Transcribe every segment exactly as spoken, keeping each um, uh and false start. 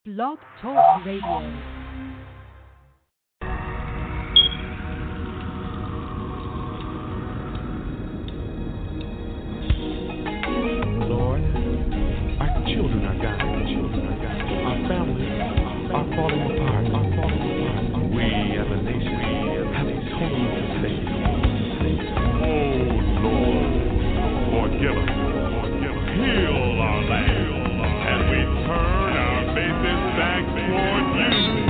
Blog Talk Radio. Lord, our children are dying, children are dying. Our families are falling apart, are falling apart. We as a nation have totally forsaken. Oh Lord, forgive us, forgive us. Heal our land as we turn our faces back toward you.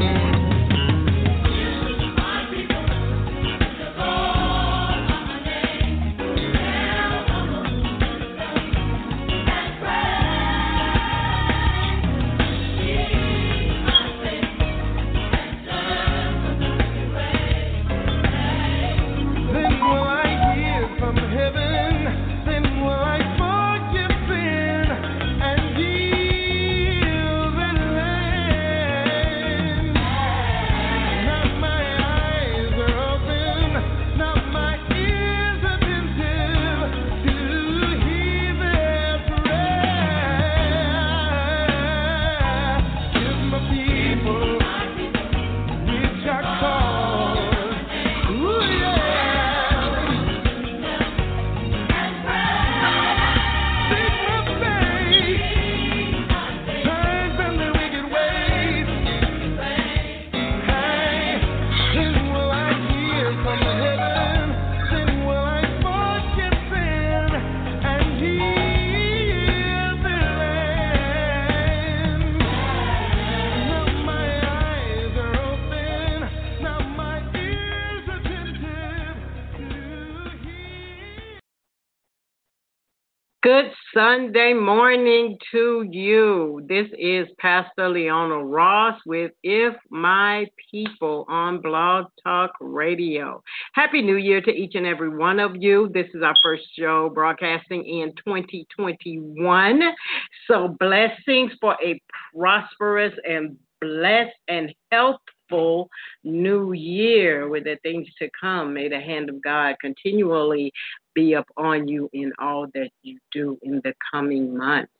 Good Sunday morning to you. This is Pastor Leona Ross with If My People on Blog Talk Radio. Happy New Year to each and every one of you. This is our first show broadcasting in twenty twenty-one. So blessings for a prosperous and blessed and healthful new year with the things to come. May the hand of God continually be upon you in all that you do in the coming months.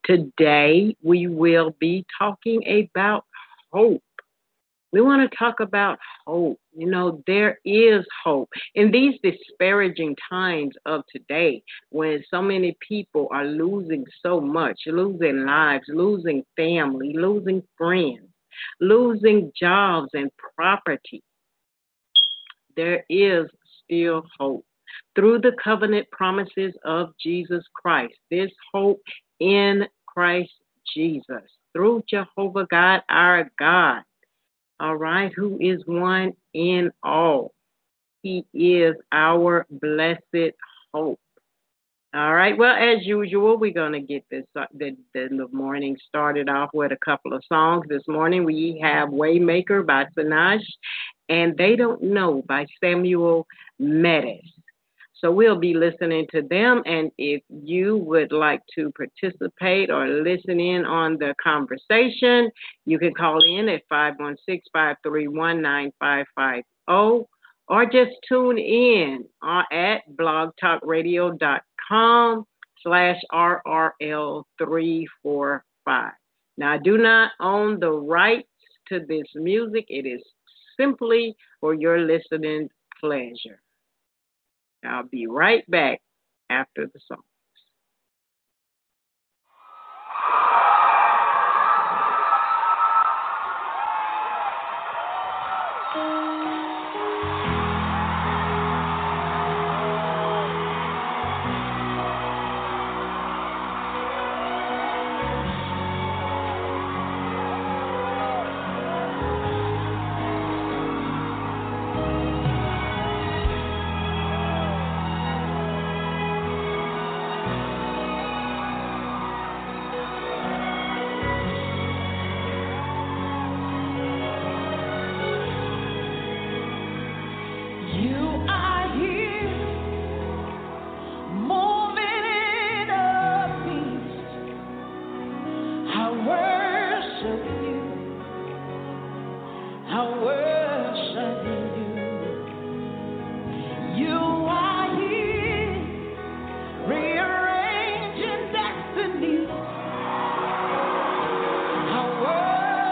Today, we will be talking about hope. We want to talk about hope. You know, there is hope. In these disparaging times of today, when so many people are losing so much, losing lives, losing family, losing friends, losing jobs and property, there is still hope. Through the covenant promises of Jesus Christ, there's hope in Christ Jesus. Through Jehovah God, our God, all right, who is one in all. He is our blessed hope. All right, well, as usual, we're going to get this uh, the, the morning started off with a couple of songs. This morning we have Waymaker by Sinach and They Don't Know by Samuel Metis. So we'll be listening to them, and if you would like to participate or listen in on the conversation, you can call in at five one six, five three one, nine five five zero or just tune in uh, at blogtalkradio.com slash RRL345. Now, I do not own the rights to this music. It is simply for your listening pleasure. I'll be right back after the song. Rearranging destiny. I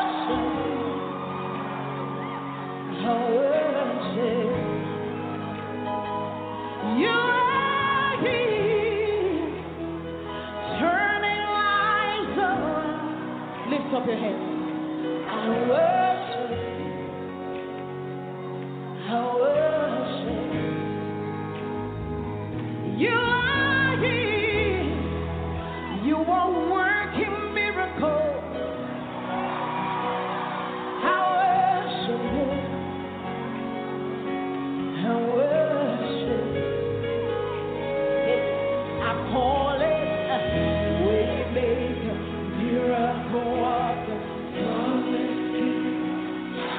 your hands. I worship, I worship. You are here. You are working miracles. I worship you. I worship. I call it a way maker, miracle worker, promise keeper. I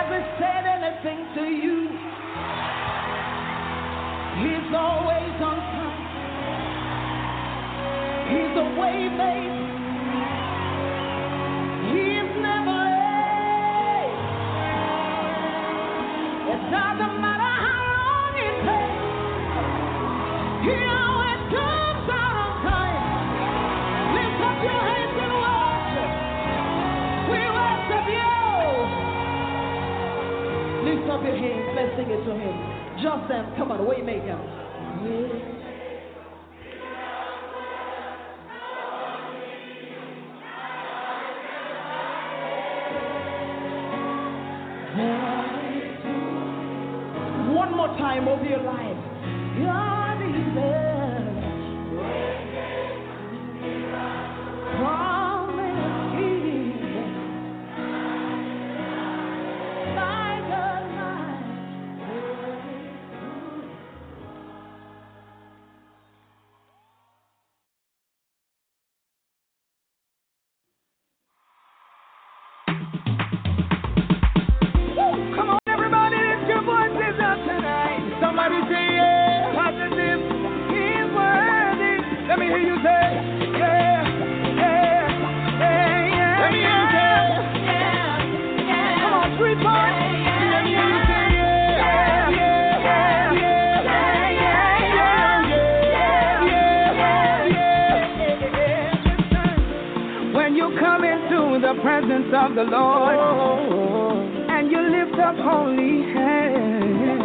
hasn't said anything to you, He's always on time. He's a way maker. He's never late. It doesn't matter how long it takes. He always comes out on time. Lift up your hands and worship. We worship you. Lift up your hands. Let's sing it to Him. Just them. Come on, Waymaker. Yeah. One more time over your life. God is there. Promise keeper. Like a light. Come on, everybody, lift your voices up tonight. Somebody say, yeah, positive, He's worthy. Let me hear you say, yeah, yeah, yeah, yeah. Let me hear you say, yeah, yeah. Come on, three parts. Let me hear you say, yeah, yeah, yeah, yeah, yeah, yeah, yeah. When you come into the presence of the Lord, and you lift up holy hands,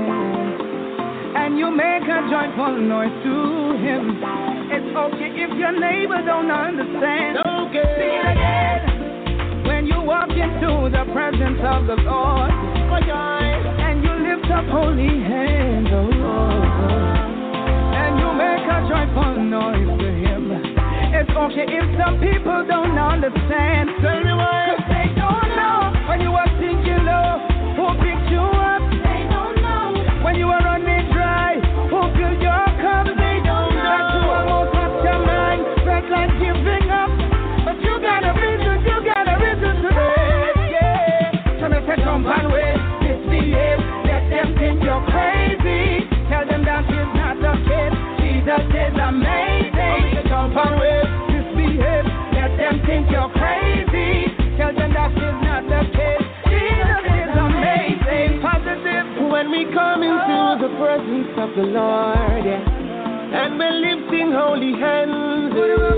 and you make a joyful noise to Him. It's okay if your neighbor don't understand. Okay. Sing it again. When you walk into the presence of the Lord, and you lift up holy hands, oh Lord, and you make a joyful noise to Him. It's okay if some people don't understand. Tell me why. 'Cause they don't know when you are thinking low, who picked you up? They don't know when you are running dry, who filled your cup? They don't know that you almost lost your mind, felt like giving up, but you got a reason, you got a reason to live. Yeah. So they say jump and wait, misbehave, let them think you're crazy. Tell them that is not the case. Jesus is amazing. So jump and wait, misbehave, let them think you're crazy. Tell them that is not the case. Jesus is amazing. Positive. When we come into the presence of the Lord, yeah, and we're lifting holy hands,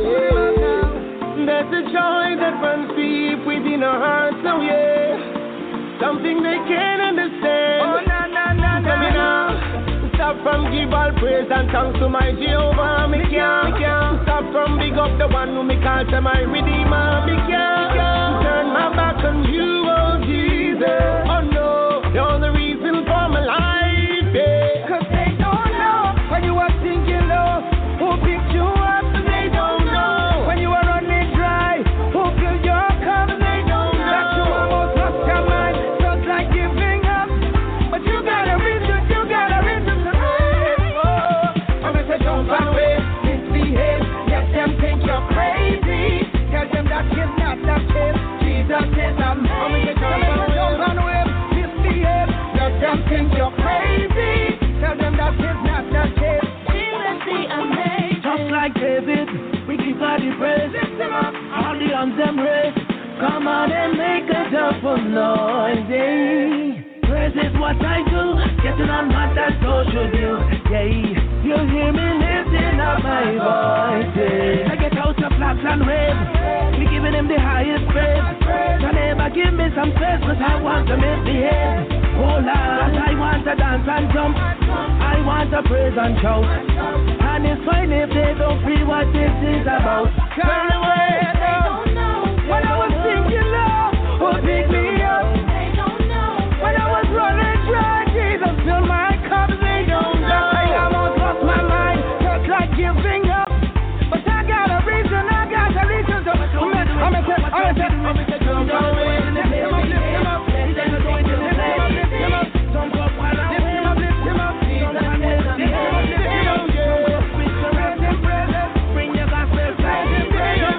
yeah, there's a joy that runs deep within our hearts, oh yeah, something they can't understand. Oh, na, na, na, na. Let me now stop from give all praise and thanks to my Jehovah. Me can't, me can't stop from big up the one who me call to my Redeemer. Me can't, can't turn my back on you, oh Jesus. Oh no, you're the reason for my life, yeah. 'Cause they don't know when you are thinking low, who picked you up? They don't know when you are running dry, who filled your cup? They don't know that you almost lost your mind, just like giving up, but you got a reason, you got a reason to live. Oh, I'm gonna say jump and wait, misbehave, let them think you're crazy. Tell them that is not the case. Jesus is amazing. I'm gonna say jump and wait, misbehave, let them think you're crazy. Tell them that is not the case. Jesus is amazing. Just like David, we give God the praise. Lift him up. All the arms them raised. Come on and make a joyful noise. Yeah. Praise is what I do. Getting on what I so should you. Yeah. You hear me lifting up my voice. Yeah. I get out of flags and wave. We giving him the highest praise. So never give me some space, 'cause I want to misbehave. Oh Lord, I want to dance and jump. I want to praise and shout. And it's fine if they don't feel what this is about. Turn away, they don't know. When I was thinking low, who picked me up? They don't know. When I was running dry, Jesus filled my cup. They don't know. I almost lost my mind, just like giving up. But I got a reason, I got a reason to. I'm gonna say, I'm gonna say, I'm gonna say, jump away, lift him up, lift him up, lift him up, lift him up, jump up, lift him up, lift him up, jump up, lift him up, lift him up, bring your gospel, bring your gospel,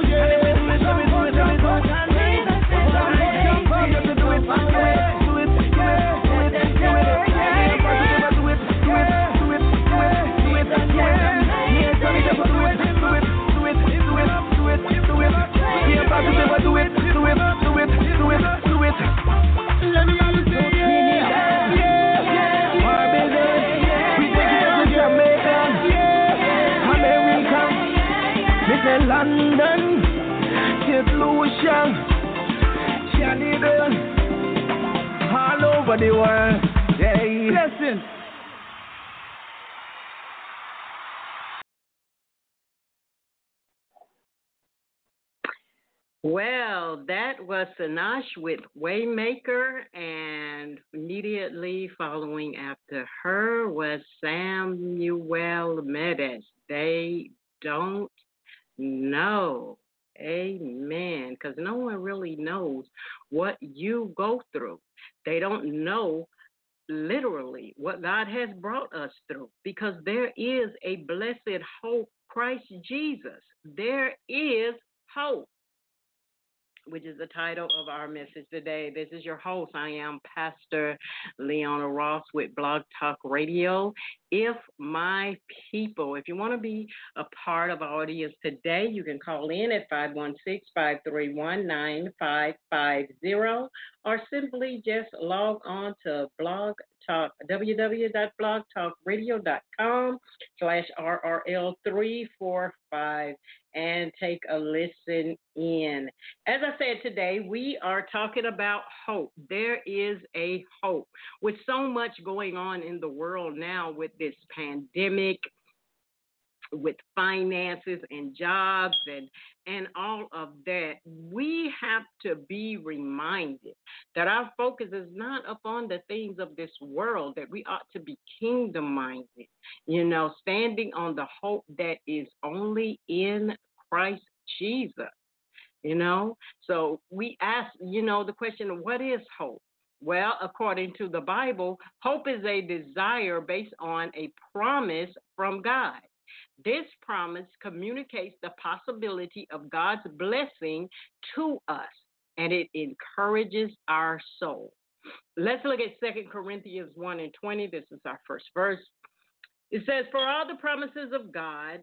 London, Saint Lucia, Canada, all over the world. Yeah. Blessings. Well, that was Sanash with Waymaker, and immediately following after her was Samuel Medes. They don't know. Amen. Because no one really knows what you go through. They don't know literally what God has brought us through, because there is a blessed hope, Christ Jesus. There is hope, which is the title of our message today. This is your host. I am Pastor Leona Ross with Blog Talk Radio. If my people, if you want to be a part of our audience today, you can call in at five one six, five three one, nine five five zero, or simply just log on to Blog Talk, w w w dot blog talk radio dot com slash R R L three four five, and take a listen in. As I said today, we are talking about hope. There is a hope. With so much going on in the world now with this pandemic, with finances and jobs and, and all of that, we have to be reminded that our focus is not upon the things of this world, that we ought to be kingdom-minded, you know, standing on the hope that is only in Christ Jesus, you know. So we ask, you know, the question, what is hope? Well, according to the Bible, hope is a desire based on a promise from God. This promise communicates the possibility of God's blessing to us, and it encourages our soul. Let's look at Second Corinthians one and twenty. This is our first verse. It says, "For all the promises of God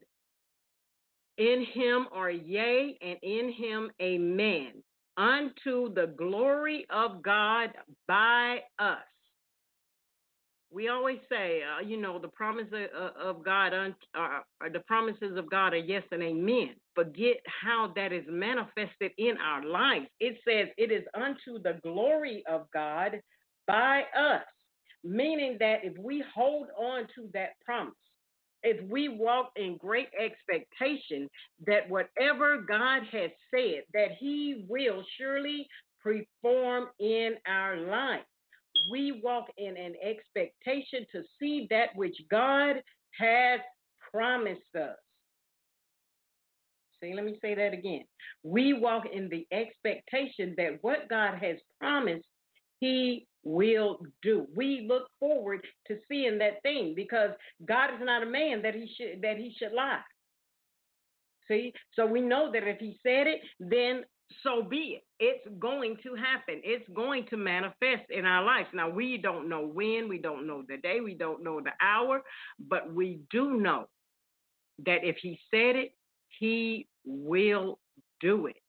in him are yea, and in him amen, unto the glory of God by us." We always say, uh, you know, the promise of, of God, uh, or the promises of God are yes and amen. Forget how that is manifested in our lives. It says it is unto the glory of God by us, meaning that if we hold on to that promise, if we walk in great expectation that whatever God has said, that he will surely perform in our life. We walk in an expectation to see that which God has promised us. See, let me say that again. We walk in the expectation that what God has promised, he will do. We look forward to seeing that thing, because God is not a man that he should that he should lie. See, so we know that if he said it, then so be it. It's going to happen. It's going to manifest in our lives. Now, we don't know when, we don't know the day, we don't know the hour, but we do know that if he said it, he will do it.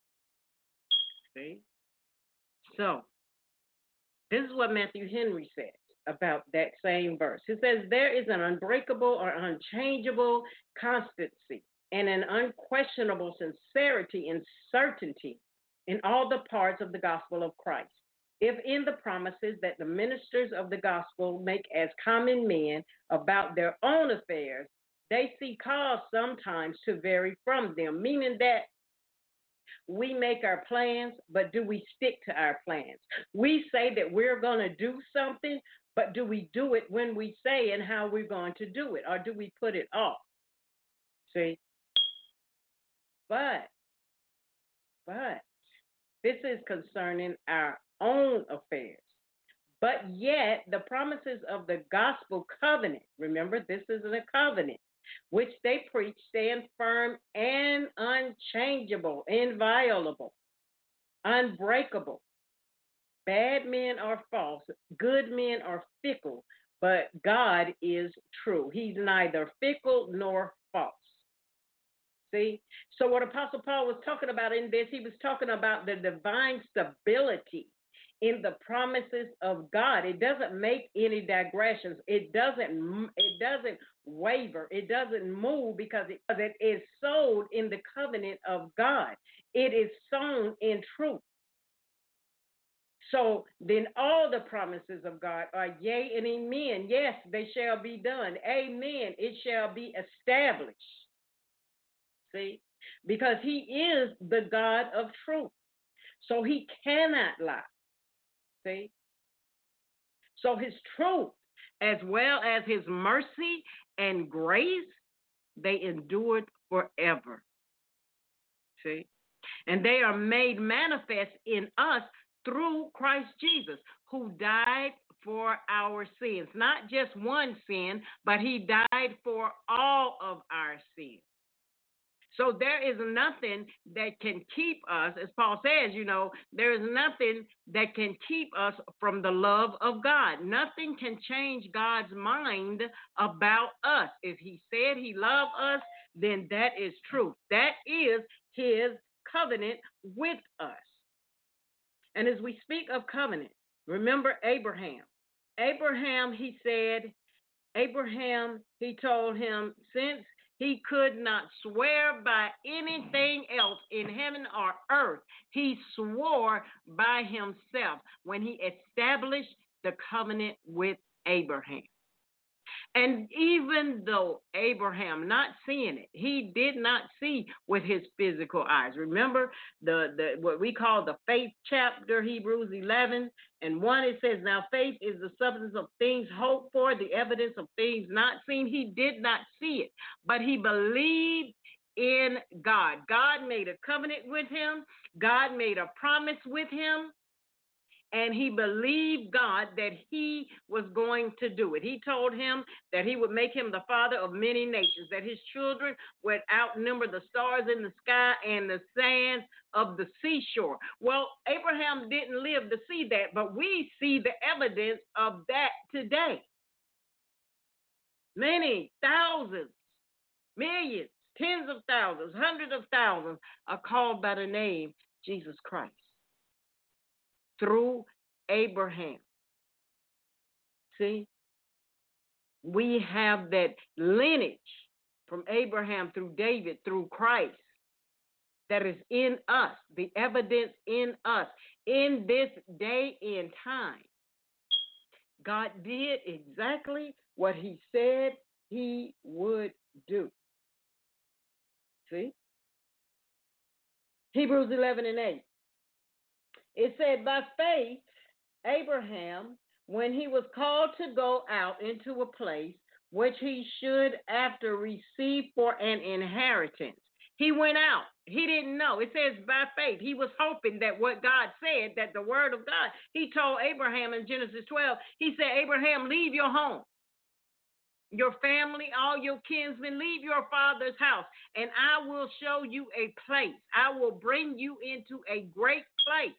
See? So, this is what Matthew Henry says about that same verse. He says, there is an unbreakable or unchangeable constancy and an unquestionable sincerity and certainty in all the parts of the gospel of Christ. If in the promises that the ministers of the gospel make as common men about their own affairs, they see cause sometimes to vary from them, meaning that we make our plans, but do we stick to our plans? We say that we're going to do something, but do we do it when we say and how we're going to do it, or do we put it off? See? But, but, this is concerning our own affairs. But yet, the promises of the gospel covenant, remember, this is a covenant, which they preach, stand firm and unchangeable, inviolable, unbreakable. Bad men are false, good men are fickle, but God is true. He's neither fickle nor false. See? So what Apostle Paul was talking about in this, he was talking about the divine stability in the promises of God. It doesn't make any digressions. It doesn't it doesn't waver. It doesn't move because it, because it is sown in the covenant of God. It is sown in truth. So then all the promises of God are yea and amen. Yes, they shall be done. Amen. It shall be established. See? Because he is the God of truth. So he cannot lie. See? So his truth, as well as his mercy and grace, they endured forever. See? And they are made manifest in us through Christ Jesus, who died for our sins. Not just one sin, but he died for all of our sins. So there is nothing that can keep us, as Paul says, you know, there is nothing that can keep us from the love of God. Nothing can change God's mind about us. If he said he loved us, then that is true. That is his covenant with us. And as we speak of covenant, remember Abraham. Abraham, he said, Abraham, he told him, since he could not swear by anything else in heaven or earth, he swore by himself when he established the covenant with Abraham. And even though Abraham, not seeing it, he did not see with his physical eyes. Remember the, the what we call the faith chapter, Hebrews eleven and one, it says, now faith is the substance of things hoped for, the evidence of things not seen. He did not see it, but he believed in God. God made a covenant with him. God made a promise with him. And he believed God that he was going to do it. He told him that he would make him the father of many nations, that his children would outnumber the stars in the sky and the sands of the seashore. Well, Abraham didn't live to see that, but we see the evidence of that today. Many thousands, millions, tens of thousands, hundreds of thousands are called by the name Jesus Christ. Through Abraham. See, we have that lineage from Abraham through David, through Christ, that is in us, the evidence in us. In this day and time, God did exactly what he said he would do. See? Hebrews eleven and eight. It said, by faith, Abraham, when he was called to go out into a place which he should after receive for an inheritance, he went out. He didn't know. It says by faith. He was hoping that what God said, that the word of God, he told Abraham in Genesis twelve, he said, Abraham, leave your home, your family, all your kinsmen, leave your father's house, and I will show you a place. I will bring you into a great place.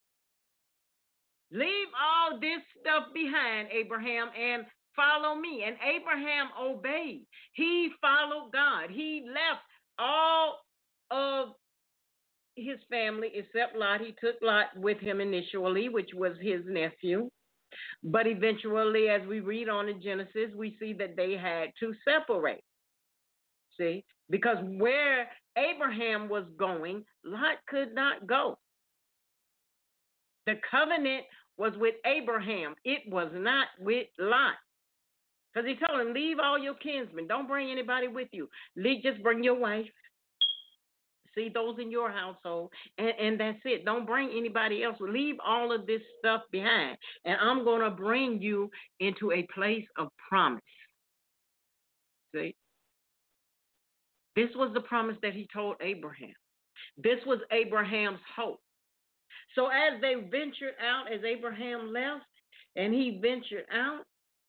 Leave all this stuff behind, Abraham, and follow me. And Abraham obeyed. He followed God. He left all of his family except Lot. He took Lot with him initially, which was his nephew. But eventually, as we read on in Genesis, we see that they had to separate. See? Because where Abraham was going, Lot could not go. The covenant was with Abraham. It was not with Lot. Because he told him, leave all your kinsmen. Don't bring anybody with you. Leave, just bring your wife. See, those in your household. And, and that's it. Don't bring anybody else. Leave all of this stuff behind. And I'm going to bring you into a place of promise. See? This was the promise that he told Abraham. This was Abraham's hope. So as they ventured out, as Abraham left, and he ventured out,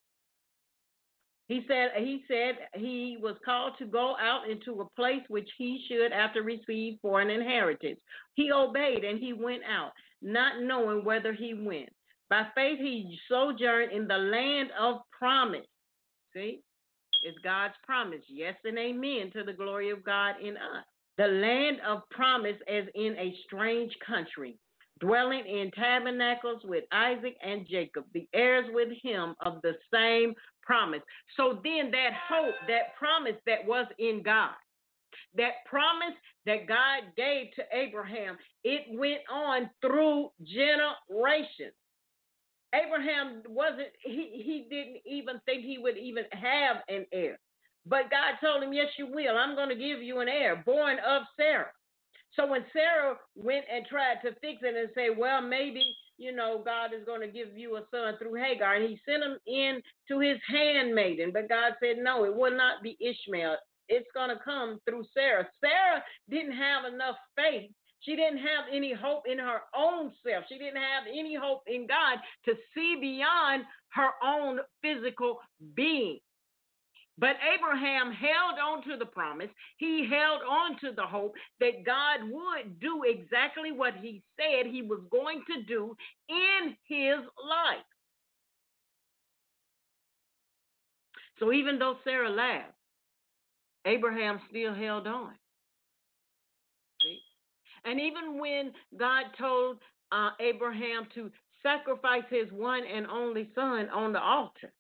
he said he said he was called to go out into a place which he should after receive for an inheritance. He obeyed and he went out, not knowing whither he went. By faith he sojourned in the land of promise. See, it's God's promise. Yes and amen to the glory of God in us. The land of promise as in a strange country, dwelling in tabernacles with Isaac and Jacob, the heirs with him of the same promise. So then that hope, that promise that was in God, that promise that God gave to Abraham, it went on through generations. Abraham wasn't, he, he didn't even think he would even have an heir. But God told him, yes, you will. I'm going to give you an heir, born of Sarah. So when Sarah went and tried to fix it and say, well, maybe, you know, God is going to give you a son through Hagar, and he sent him in to his handmaiden. But God said, no, it will not be Ishmael. It's going to come through Sarah. Sarah didn't have enough faith. She didn't have any hope in her own self. She didn't have any hope in God to see beyond her own physical being. But Abraham held on to the promise. He held on to the hope that God would do exactly what he said he was going to do in his life. So even though Sarah laughed, Abraham still held on. See? And even when God told uh, Abraham to sacrifice his one and only son on the altar,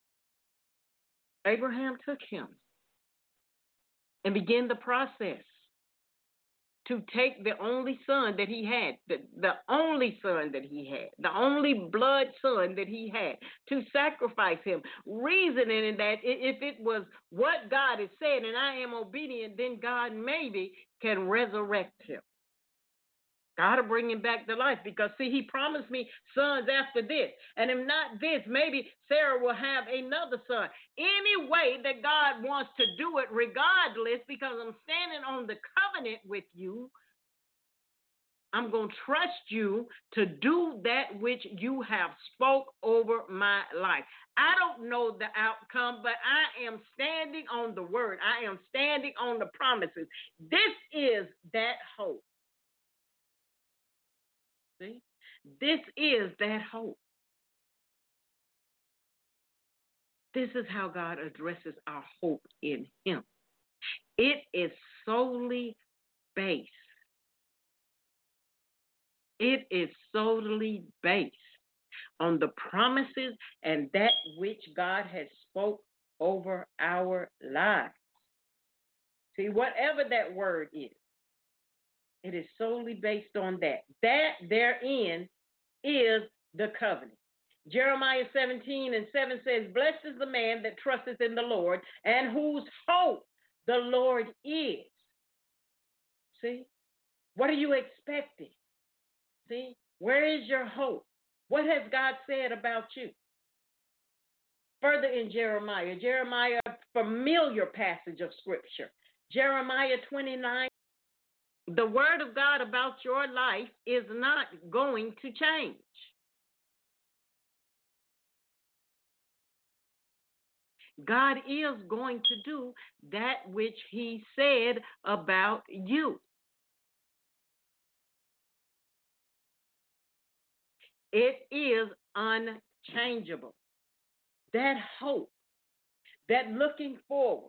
Abraham took him and began the process to take the only son that he had, the, the only son that he had, the only blood son that he had, to sacrifice him, reasoning that if it was what God has said and I am obedient, then God maybe can resurrect him. God will bring him back to life because, see, he promised me sons after this. And if not this, maybe Sarah will have another son. Any way that God wants to do it, regardless, because I'm standing on the covenant with you, I'm going to trust you to do that which you have spoke over my life. I don't know the outcome, but I am standing on the word. I am standing on the promises. This is that hope. See? This is that hope. This is how God addresses our hope in him. It is solely based. It is solely based on the promises and that which God has spoke over our lives. See, whatever that word is, it is solely based on that. That therein is the covenant. Jeremiah seventeen and seven says, blessed is the man that trusteth in the Lord and whose hope the Lord is. See? What are you expecting? See? Where is your hope? What has God said about you? Further in Jeremiah, Jeremiah, a familiar passage of scripture. Jeremiah twenty-nine. The word of God about your life is not going to change. God is going to do that which he said about you. It is unchangeable. That hope, that looking forward,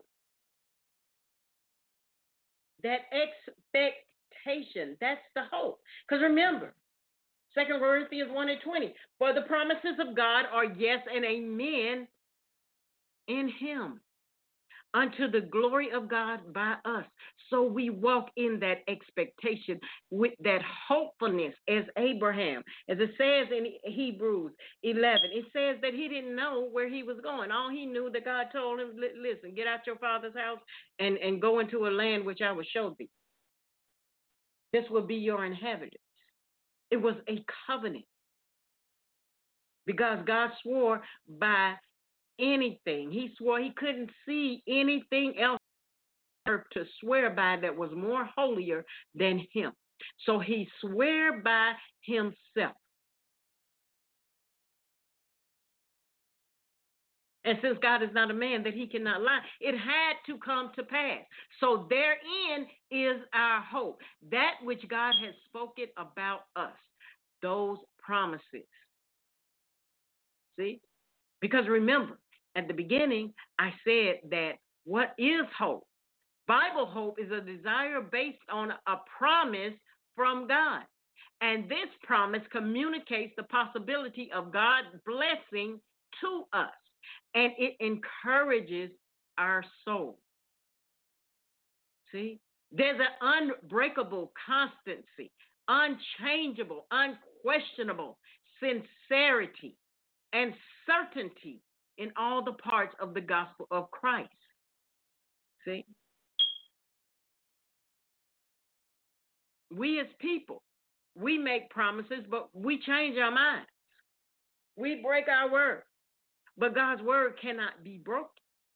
that expectation, that's the hope. Because remember, Second Corinthians one and twenty, for the promises of God are yes and amen in him, unto the glory of God by us. So we walk in that expectation with that hopefulness as Abraham. As it says in Hebrews eleven, it says that he didn't know where he was going. All he knew that God told him, listen, get out your father's house and, and go into a land which I will show thee. This will be your inheritance. It was a covenant because God swore by anything. He swore he couldn't see anything else to swear by that was more holier than him. So he swore by himself. And since God is not a man that he cannot lie, it had to come to pass. So therein is our hope. That which God has spoken about us. Those promises. See? Because remember, at the beginning, I said that what is hope? Bible hope is a desire based on a promise from God. And this promise communicates the possibility of God's blessing to us. and it encourages our soul. See, there's an unbreakable constancy, unchangeable, unquestionable sincerity and certainty in all the parts of the gospel of Christ. See, we as people, we make promises, but we change our minds. We break our word, but God's word cannot be broken.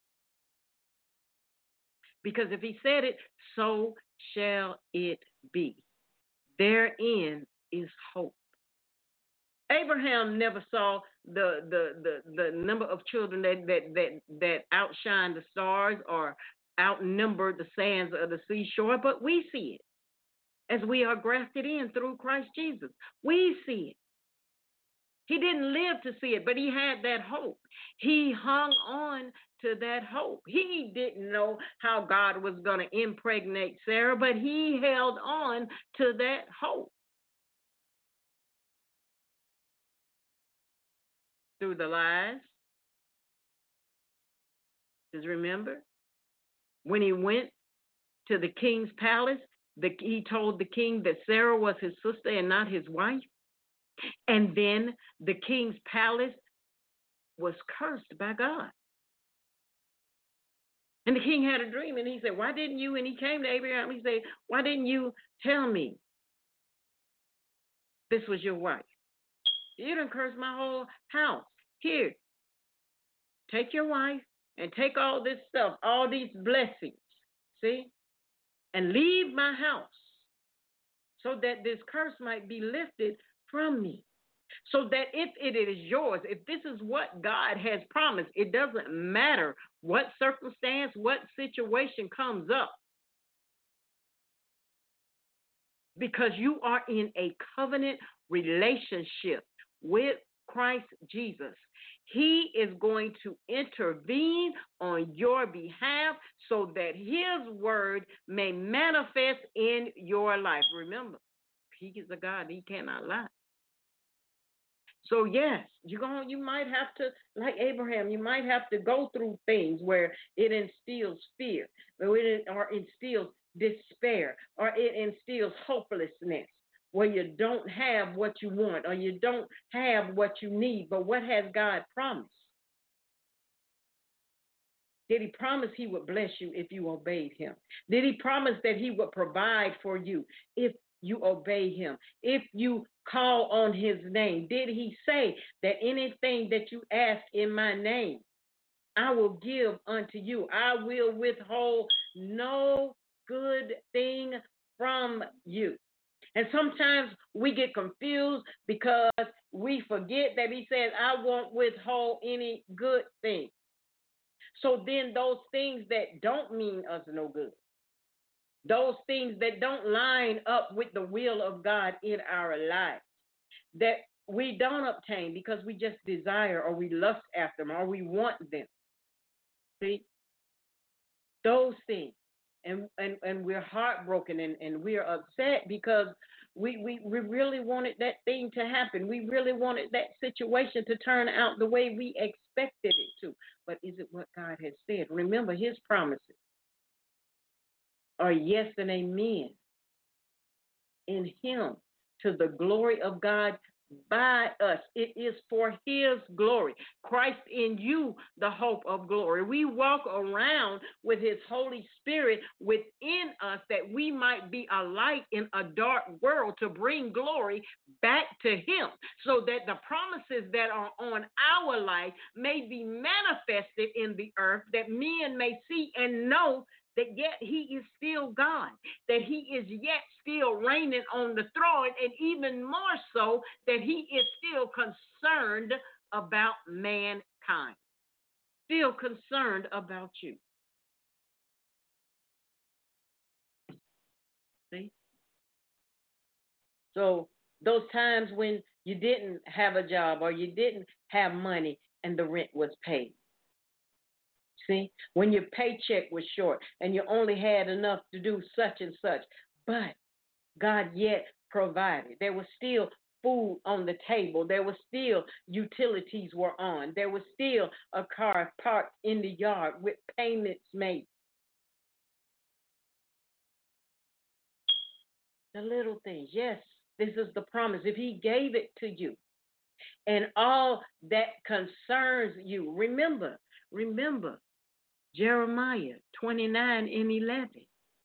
Because if he said it, so shall it be. Therein is hope. Abraham never saw the the the, the number of children that, that that that outshine the stars or outnumber the sands of the seashore, but we see it as we are grafted in through Christ Jesus. We see it. He didn't live to see it, but he had that hope. He hung on to that hope. He didn't know how God was going to impregnate Sarah, but he held on to that hope. Through the lies. Because remember, when he went to the king's palace, the, he told the king that Sarah was his sister and not his wife. And then the king's palace was cursed by God. And the king had a dream, and he said, why didn't you, and he came to Abraham, he said, why didn't you tell me this was your wife? You done cursed my whole house. Here, take your wife and take all this stuff, all these blessings, see, and leave my house so that this curse might be lifted from me. So that if it is yours, if this is what God has promised, it doesn't matter what circumstance, what situation comes up. Because you are in a covenant relationship with Christ Jesus. He is going to intervene on your behalf so that his word may manifest in your life. Remember, he is a God, he cannot lie. So yes, you're going, you might have to, like Abraham, you might have to go through things where it instills fear, or it or instills despair, or it instills hopelessness, where you don't have what you want, or you don't have what you need. But what has God promised? Did he promise he would bless you if you obeyed him? Did he promise that he would provide for you if you obey him, if you call on his name? Did he say that anything that you ask in my name, I will give unto you? I will withhold no good thing from you. And sometimes we get confused because we forget that he says, I won't withhold any good thing. So then those things that don't mean us no good, those things that don't line up with the will of God in our lives, that we don't obtain because we just desire or we lust after them or we want them. See? Those things. And and, and we're heartbroken and, and we're upset because we, we, we really wanted that thing to happen. We really wanted that situation to turn out the way we expected it to. But is it what God has said? Remember, his promises are yes and amen in him to the glory of God by us. It is for his glory. Christ in you, the hope of glory. We walk around with his Holy Spirit within us that we might be a light in a dark world to bring glory back to him, so that the promises that are on our life may be manifested in the earth, that men may see and know that yet he is still God, that he is yet still reigning on the throne, and even more so that he is still concerned about mankind, still concerned about you. See? So those times when you didn't have a job or you didn't have money and the rent was paid. See, when your paycheck was short and you only had enough to do such and such, but God yet provided. There was still food on the table. There was still utilities were on. There was still a car parked in the yard with payments made. The little things. Yes, this is the promise. If he gave it to you and all that concerns you, remember, remember Jeremiah twenty-nine and eleven.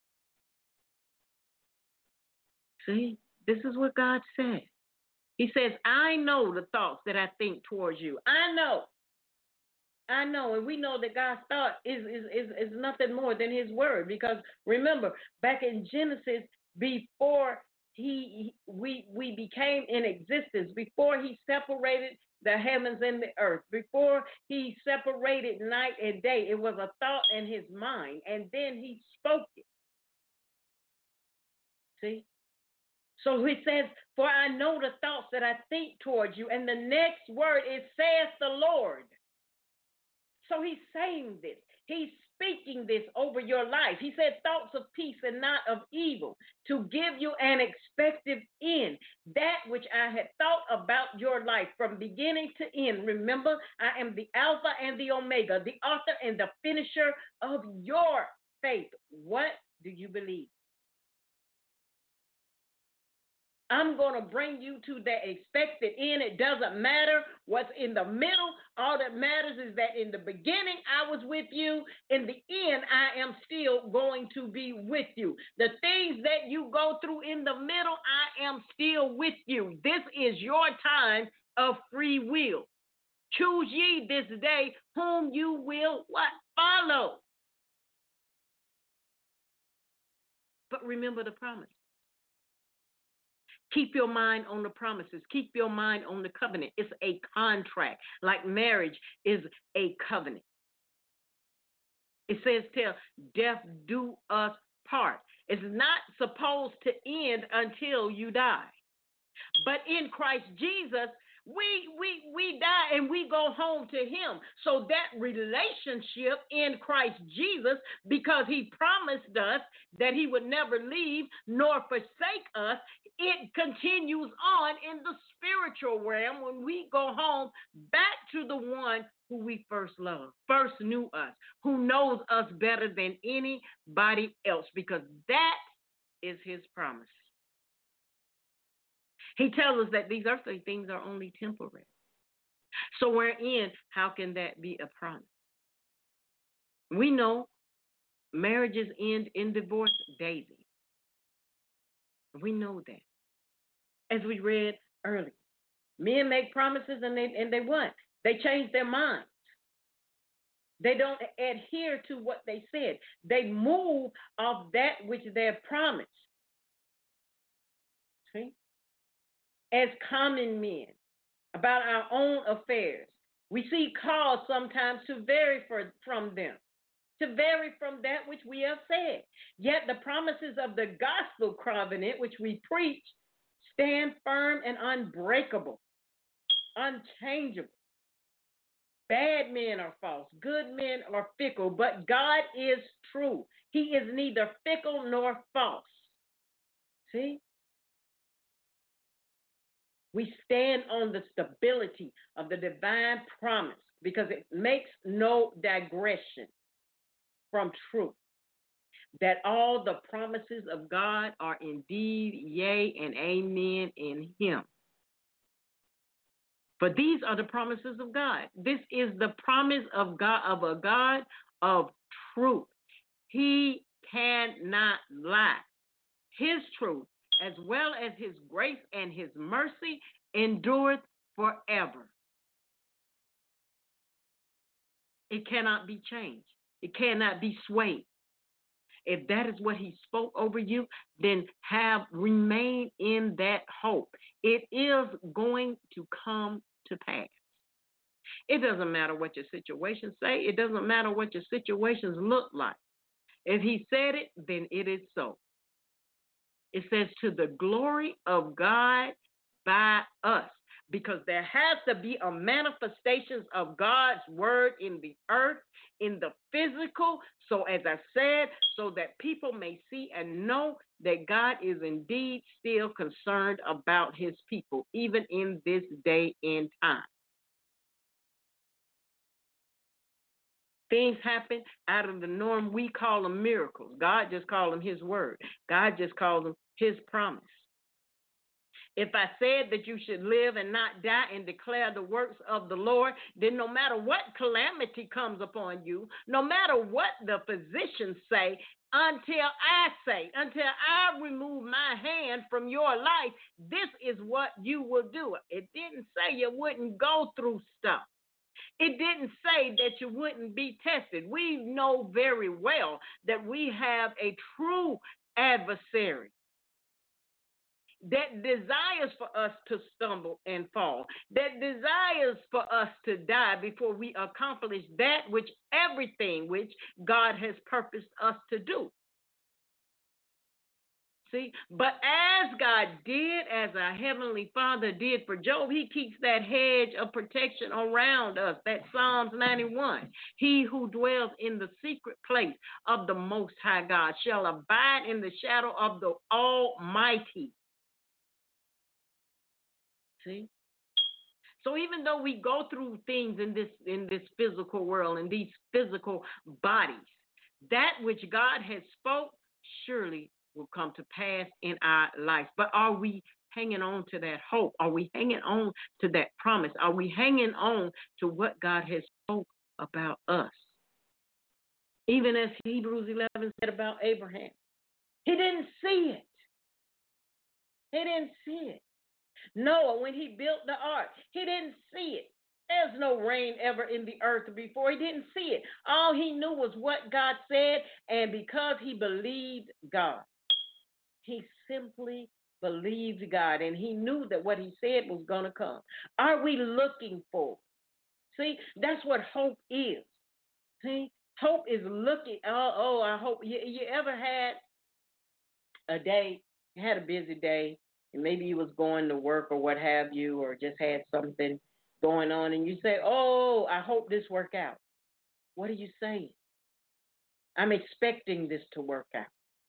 See, this is what God said. He says, I know the thoughts that I think towards you. I know. I know. And we know that God's thought is, is, is, is nothing more than his word. Because remember, back in Genesis, before he we we became in existence, before he separated the heavens and the earth, before he separated night and day, it was a thought in his mind. And then he spoke it. See? So he says, for I know the thoughts that I think towards you. And the next word is, saith the Lord. So he's saying this. He's speaking this over your life. He said thoughts of peace and not of evil, to give you an expected end, that which I had thought about your life from beginning to end. Remember, I am the Alpha and the Omega, the author and the finisher of your faith. What do you believe? I'm going to bring you to the expected end. It doesn't matter what's in the middle. All that matters is that in the beginning, I was with you. In the end, I am still going to be with you. The things that you go through in the middle, I am still with you. This is your time of free will. Choose ye this day whom you will what? Follow. But remember the promise. Keep your mind on the promises. Keep your mind on the covenant. It's a contract, like marriage is a covenant. It says, till death do us part. It's not supposed to end until you die. But in Christ Jesus, we we we die and we go home to him. So that relationship in Christ Jesus, because he promised us that he would never leave nor forsake us, it continues on in the spiritual realm when we go home back to the one who we first loved, first knew us, who knows us better than anybody else, because that is his promise. He tells us that these earthly things are only temporary. So wherein, how can that be a promise? We know marriages end in divorce daily. We know that. As we read earlier, men make promises and they and they what? They change their minds. They don't adhere to what they said. They move off that which they're promised. See? As common men, about our own affairs, we see calls sometimes to vary for, from them, to vary from that which we have said. Yet the promises of the gospel covenant, which we preach, stand firm and unbreakable, unchangeable. Bad men are false, good men are fickle, but God is true. He is neither fickle nor false. See? We stand on the stability of the divine promise because it makes no digression from truth. That all the promises of God are indeed yea and amen in him. For these are the promises of God. This is the promise of God, of a God of truth. He cannot lie. His truth, as well as his grace and his mercy, endureth forever. It cannot be changed. It cannot be swayed. If that is what he spoke over you, then have remain in that hope. It is going to come to pass. It doesn't matter what your situations say. It doesn't matter what your situations look like. If he said it, then it is so. It says, to the glory of God by us, because there has to be a manifestation of God's word in the earth, in the physical. So as I said, so that people may see and know that God is indeed still concerned about his people, even in this day and time. Things happen out of the norm. We call them miracles. God just called them his word. God just called them his promise. If I said that you should live and not die and declare the works of the Lord, then no matter what calamity comes upon you, no matter what the physicians say, until I say, until I remove my hand from your life, this is what you will do. It didn't say you wouldn't go through stuff. It didn't say that you wouldn't be tested. We know very well that we have a true adversary that desires for us to stumble and fall, that desires for us to die before we accomplish that which everything which God has purposed us to do. See, but as God did, as our Heavenly Father did for Job, he keeps that hedge of protection around us. That Psalms ninety-one. He who dwells in the secret place of the Most High God shall abide in the shadow of the Almighty. See? So even though we go through things in this in this physical world, in these physical bodies, that which God has spoke surely will come to pass in our life. But are we hanging on to that hope? Are we hanging on to that promise? Are we hanging on to what God has spoke about us? Even as Hebrews eleven said about Abraham, he didn't see it. He didn't see it. Noah, when he built the ark, he didn't see it. There's no rain ever in the earth before. He didn't see it. All he knew was what God said, and because he believed God, he simply believed God, and he knew that what he said was going to come. Are we looking for? See, that's what hope is. See, hope is looking. Oh, oh I hope. You, you ever had a day, you had a busy day, and maybe you was going to work or what have you, or just had something going on, and you say, oh, I hope this work out. What are you saying? I'm expecting this to work out.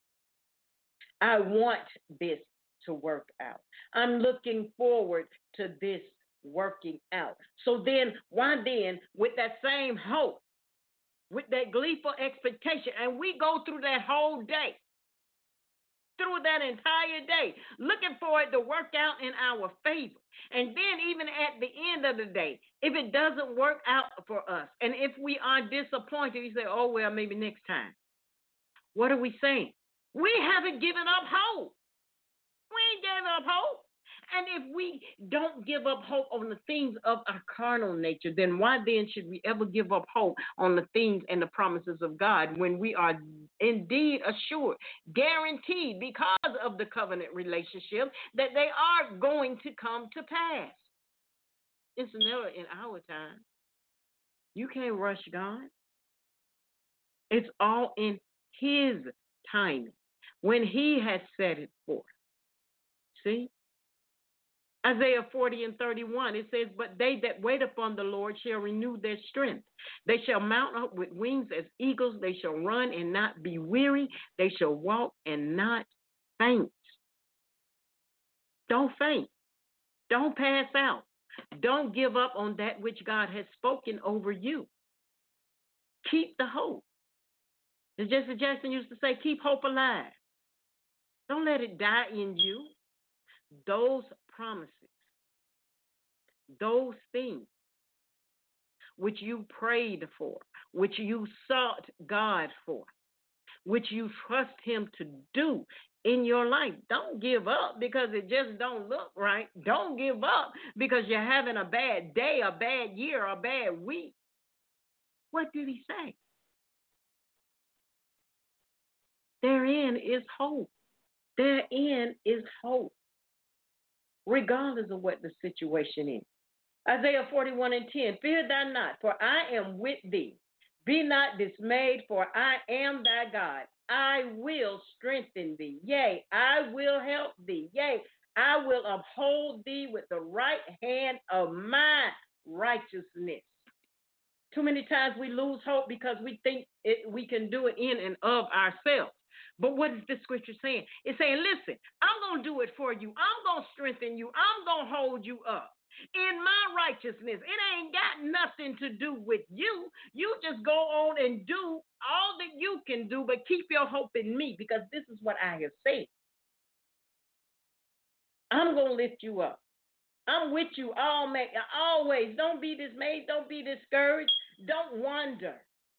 I want this to work out. I'm looking forward to this working out. So then, why then, with that same hope, with that gleeful expectation, and we go through that whole day, through that entire day, looking for it to work out in our favor. And then even at the end of the day, if it doesn't work out for us, and if we are disappointed, we say, oh, well, maybe next time. What are we saying? We haven't given up hope. We ain't given up hope. And if we don't give up hope on the things of our carnal nature, then why then should we ever give up hope on the things and the promises of God when we are indeed assured, guaranteed because of the covenant relationship that they are going to come to pass? Incidentally, in our time, you can't rush God. It's all in his timing when he has set it forth. See? Isaiah forty and thirty-one, it says, but they that wait upon the Lord shall renew their strength. They shall mount up with wings as eagles. They shall run and not be weary. They shall walk and not faint. Don't faint. Don't pass out. Don't give up on that which God has spoken over you. Keep the hope. As Jesse Jackson used to say, keep hope alive. Don't let it die in you. Those promises, those things which you prayed for, which you sought God for, which you trust him to do in your life. Don't give up because it just don't look right. Don't give up because you're having a bad day, a bad year, a bad week. What did he say? Therein is hope. Therein is hope, regardless of what the situation is. Isaiah forty-one and ten, fear thou not, for I am with thee. Be not dismayed, for I am thy God. I will strengthen thee. Yea, I will help thee. Yea, I will uphold thee with the right hand of my righteousness. Too many times we lose hope because we think it, we can do it in and of ourselves. But what is the scripture saying? It's saying, listen, I'm going to do it for you. I'm going to strengthen you. I'm going to hold you up in my righteousness. It ain't got nothing to do with you. You just go on and do all that you can do, but keep your hope in me, because this is what I have said. I'm going to lift you up. I'm with you all, always. Don't be dismayed. Don't be discouraged. Don't wander.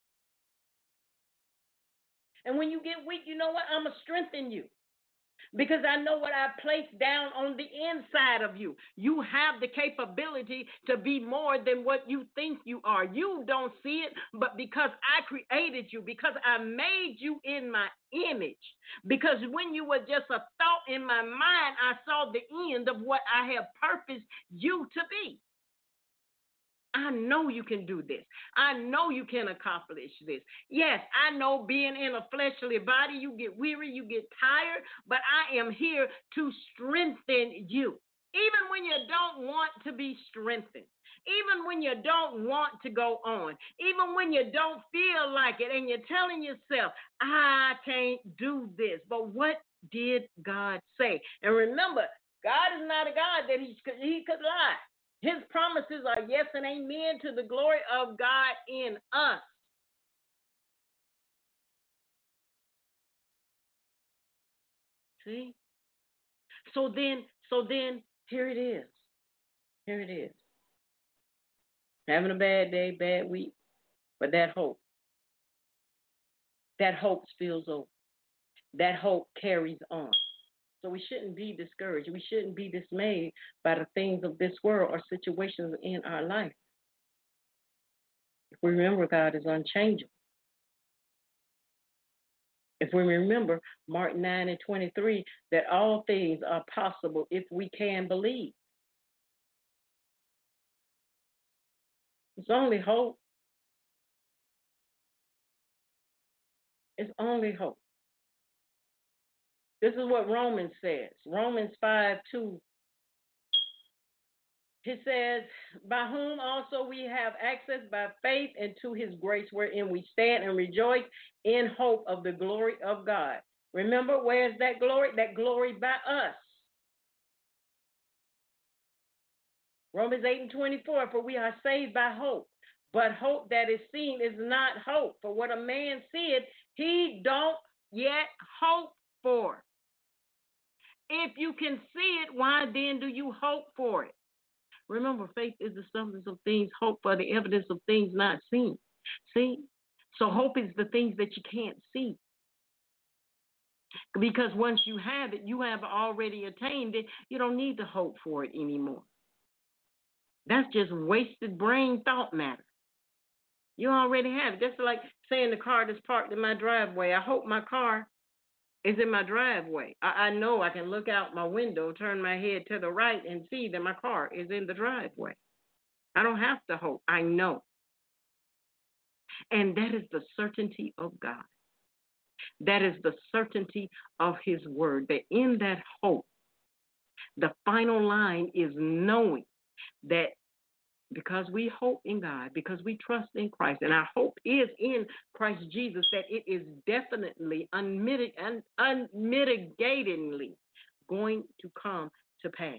And when you get weak, you know what? I'm going to strengthen you, because I know what I placed down on the inside of you. You have the capability to be more than what you think you are. You don't see it, but because I created you, because I made you in my image, because when you were just a thought in my mind, I saw the end of what I have purposed you to be. I know you can do this. I know you can accomplish this. Yes, I know being in a fleshly body, you get weary, you get tired, but I am here to strengthen you. Even when you don't want to be strengthened, even when you don't want to go on, even when you don't feel like it and you're telling yourself, I can't do this. But what did God say? And remember, God is not a God that he could, he could lie. His promises are yes and amen to the glory of God in us. See? So then, so then, here it is. Here it is. Having a bad day, bad week, but that hope. That hope spills over. That hope carries on. So we shouldn't be discouraged. We shouldn't be dismayed by the things of this world or situations in our life. If we remember, God is unchangeable. If we remember Mark nine and twenty-three, that all things are possible if we can believe. It's only hope. It's only hope. This is what Romans says. Romans five two. It says, by whom also we have access by faith into his grace, wherein we stand and rejoice in hope of the glory of God. Remember, where's that glory? That glory by us. Romans eight and twenty-four, for we are saved by hope. But hope that is seen is not hope. For what a man seeth, he don't yet hope for. If you can see it, why then do you hope for it? Remember, faith is the substance of things hoped for, the evidence of things not seen. See? So hope is the things that you can't see. Because once you have it, you have already attained it. You don't need to hope for it anymore. That's just wasted brain thought matter. You already have it. That's like saying the car that's parked in my driveway. I hope my car is in my driveway. I, I know I can look out my window, turn my head to the right, and see that my car is in the driveway. I don't have to hope. I know. And that is the certainty of God. That is the certainty of his word. That in that hope, the final line is knowing that because we hope in God, because we trust in Christ, and our hope is in Christ Jesus, that it is definitely unmitig- un- unmitigatedly going to come to pass.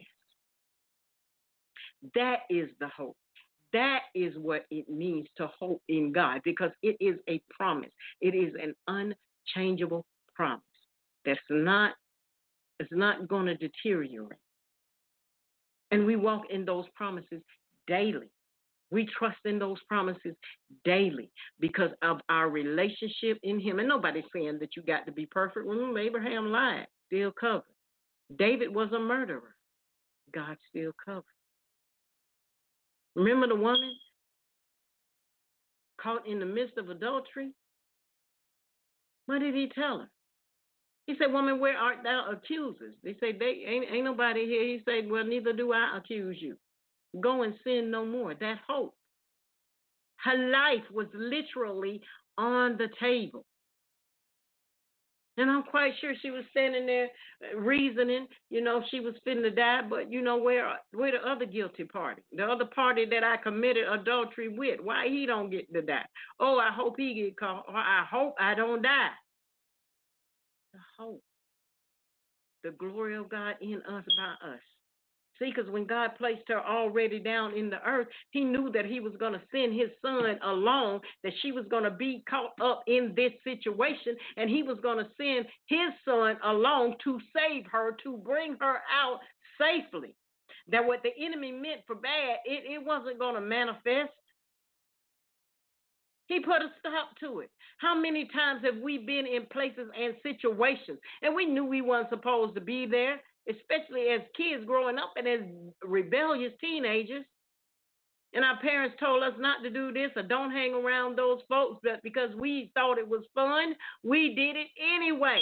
That is the hope. That is what it means to hope in God, because it is a promise. It is an unchangeable promise that's not, it's not going to deteriorate. And we walk in those promises daily. We trust in those promises daily because of our relationship in him. And nobody's saying that you got to be perfect. Remember, Abraham lied, still covered. David was a murderer. God still covered. Remember the woman caught in the midst of adultery? What did he tell her? He said, woman, where art thou accusers? They said, they ain't, ain't nobody here. He said, well, neither do I accuse you. Go and sin no more. That hope. Her life was literally on the table. And I'm quite sure she was standing there reasoning, you know, she was fitting to die, but you know, where where the other guilty party? The other party that I committed adultery with, why he don't get to die? Oh, I hope he get caught. Or I hope I don't die. The hope. The glory of God in us by us. See, because when God placed her already down in the earth, he knew that he was going to send his son along, that she was going to be caught up in this situation, and he was going to send his son along to save her, to bring her out safely. That what the enemy meant for bad, it, it wasn't going to manifest. He put a stop to it. How many times have we been in places and situations, and we knew we weren't supposed to be there, especially as kids growing up and as rebellious teenagers. And our parents told us not to do this or don't hang around those folks, but because we thought it was fun, we did it anyway.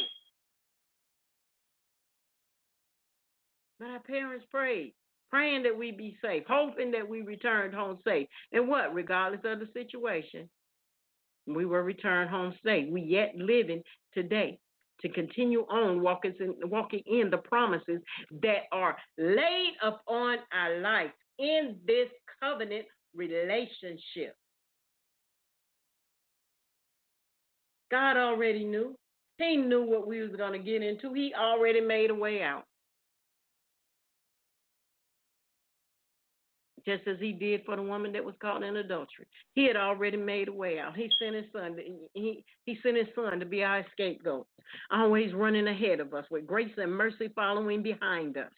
But our parents prayed, praying that we be safe, hoping that we returned home safe. And what? Regardless of the situation, we were returned home safe. We yet living today to continue on walking in, walking in the promises that are laid upon our life in this covenant relationship. God already knew. He knew what we was going to get into. He already made a way out. Just as he did for the woman that was caught in adultery. He had already made a way out. He sent his son. To, he, he sent his son to be our scapegoat, always running ahead of us with grace and mercy following behind us.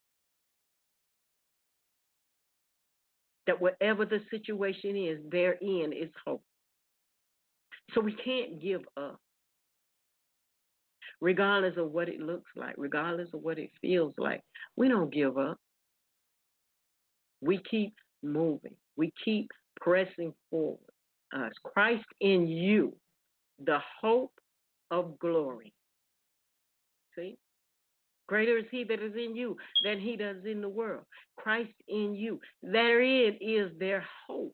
That whatever the situation is, therein is hope. So we can't give up, regardless of what it looks like, regardless of what it feels like. We don't give up. We keep moving. We keep pressing forward. Uh, Christ in you, the hope of glory. See? Greater is he that is in you than he that is in the world. Christ in you. Therein is their hope.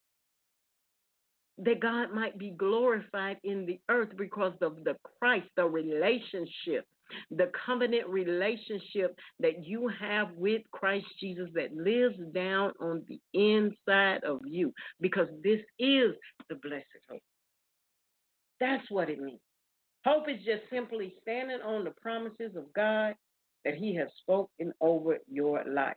That God might be glorified in the earth because of the Christ, the relationship, the covenant relationship that you have with Christ Jesus that lives down on the inside of you, because this is the blessed hope. That's what it means. Hope is just simply standing on the promises of God that he has spoken over your life.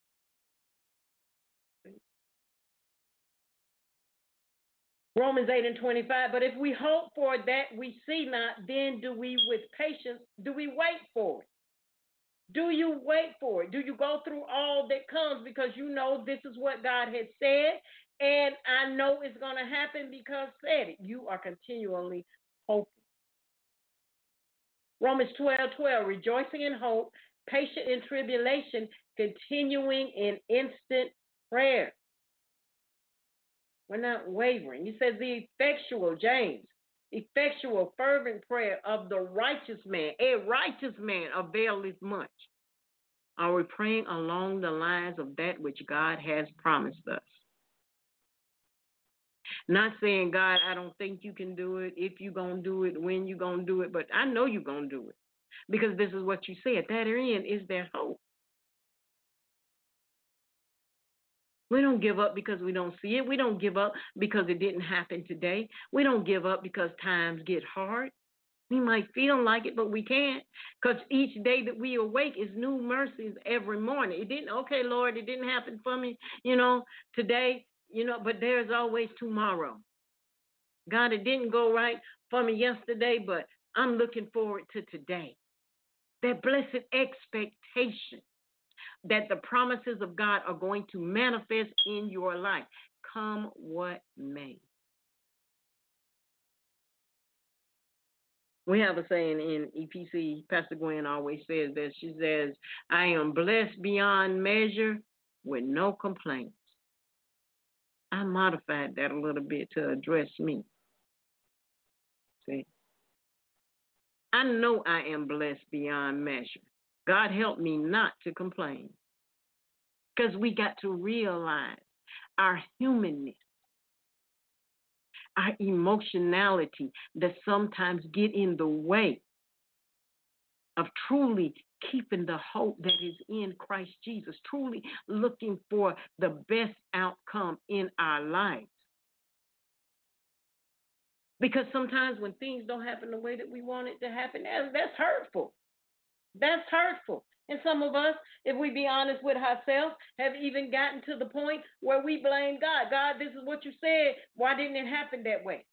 Romans eight and twenty-five, but if we hope for that we see not, then do we with patience, do we wait for it? Do you wait for it? Do you go through all that comes because you know this is what God has said, and I know it's going to happen because said it. You are continually hoping. Romans twelve twelve, rejoicing in hope, patient in tribulation, continuing in instant prayer. We're not wavering. He says the effectual, James, effectual, fervent prayer of the righteous man, a righteous man availeth much. Are we praying along the lines of that which God has promised us? Not saying, God, I don't think you can do it, if you're going to do it, when you're going to do it, but I know you're going to do it because this is what you said. Therein is their hope. We don't give up because we don't see it. We don't give up because it didn't happen today. We don't give up because times get hard. We might feel like it, but we can't, because each day that we awake is new mercies every morning. It didn't, okay, Lord, it didn't happen for me, you know, today, you know, but there's always tomorrow. God, it didn't go right for me yesterday, but I'm looking forward to today. That blessed expectation that the promises of God are going to manifest in your life, come what may. We have a saying in E P C, Pastor Gwen always says that. She says, I am blessed beyond measure with no complaints. I modified that a little bit to address me. See? I know I am blessed beyond measure. God help me not to complain, because we got to realize our humanness, our emotionality that sometimes get in the way of truly keeping the hope that is in Christ Jesus, truly looking for the best outcome in our lives. Because sometimes when things don't happen the way that we want it to happen, that's, that's hurtful. That's hurtful. And some of us, if we be honest with ourselves, have even gotten to the point where we blame God. God, this is what you said. Why didn't it happen that way?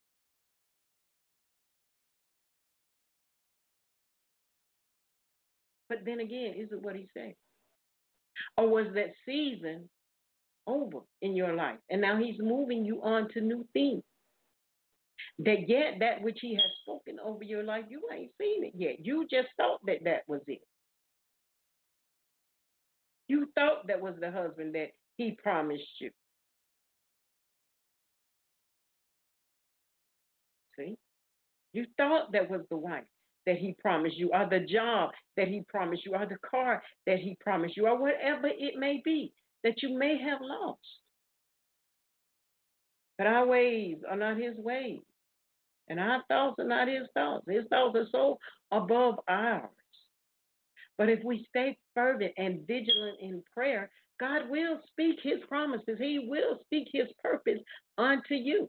But then again, is it what he said? Or was that season over in your life? And now he's moving you on to new things. That yet that which he has spoken over your life, you ain't seen it yet. You just thought that that was it. You thought that was the husband that he promised you. See? You thought that was the wife that he promised you, or the job that he promised you, or the car that he promised you, or whatever it may be that you may have lost. But our ways are not his ways. And our thoughts are not his thoughts. His thoughts are so above ours. But if we stay fervent and vigilant in prayer, God will speak his promises. He will speak his purpose unto you.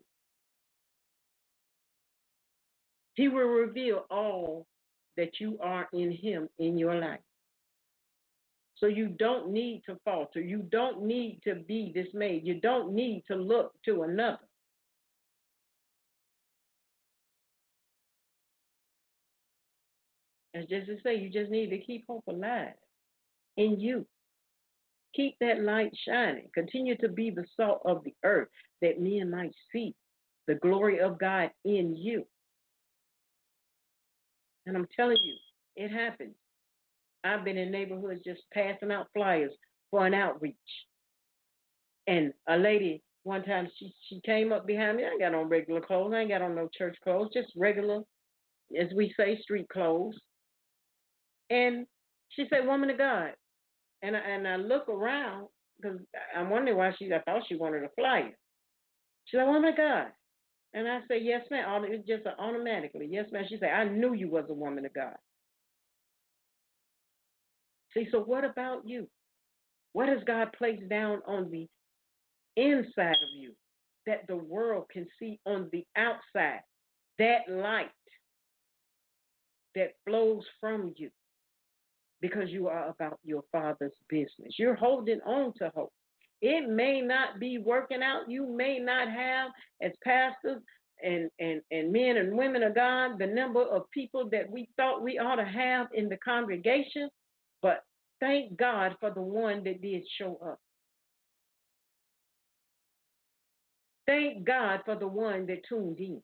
He will reveal all that you are in him in your life. So you don't need to falter. You don't need to be dismayed. You don't need to look to another. As just to say, you just need to keep hope alive in you. Keep that light shining. Continue to be the salt of the earth that men might see the glory of God in you. And I'm telling you, it happens. I've been in neighborhoods just passing out flyers for an outreach. And a lady, one time, she, she came up behind me. I ain't got on regular clothes. I ain't got on no church clothes, just regular, as we say, street clothes. And she said, "Woman of God." And I, and I look around because I'm wondering why she, I thought she wanted a flyer. She said, "Woman of God." And I said, "Yes, ma'am." It was just automatically, "Yes, ma'am." She said, "I knew you was a woman of God." See, so what about you? What has God placed down on the inside of you that the world can see on the outside? That light that flows from you because you are about your Father's business. You're holding on to hope. It may not be working out. You may not have, as pastors and, and, and men and women of God, the number of people that we thought we ought to have in the congregation, but thank God for the one that did show up. Thank God for the one that tuned in.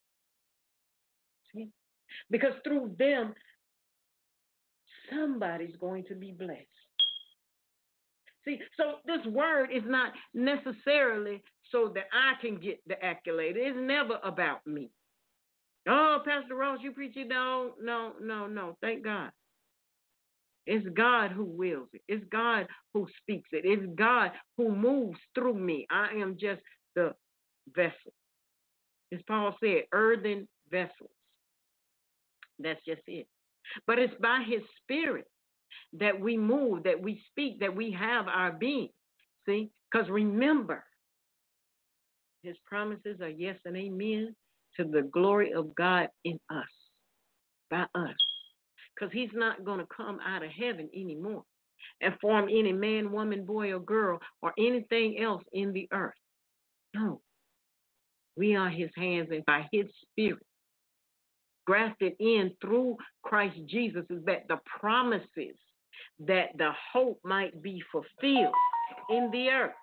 See? Because through them, somebody's going to be blessed. See, so this word is not necessarily so that I can get the accolade. It's never about me. "Oh, Pastor Ross, you preach it." No, no, no, no. Thank God. It's God who wills it. It's God who speaks it. It's God who moves through me. I am just the vessel. As Paul said, earthen vessels. That's just it. But it's by his spirit that we move, that we speak, that we have our being. See? Because remember, his promises are yes and amen to the glory of God in us, by us. Because he's not going to come out of heaven anymore and form any man, woman, boy, or girl, or anything else in the earth. No. We are his hands, and by his spirit, grafted in through Christ Jesus, is that the promises, that the hope might be fulfilled in the earth.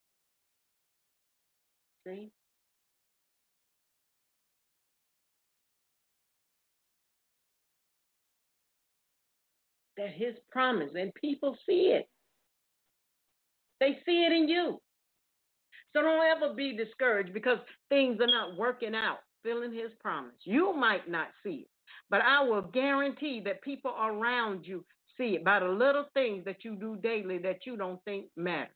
See? That his promise, and people see it. They see it in you. So don't ever be discouraged because things are not working out, filling his promise. You might not see it, but I will guarantee that people around you see it by the little things that you do daily that you don't think matter.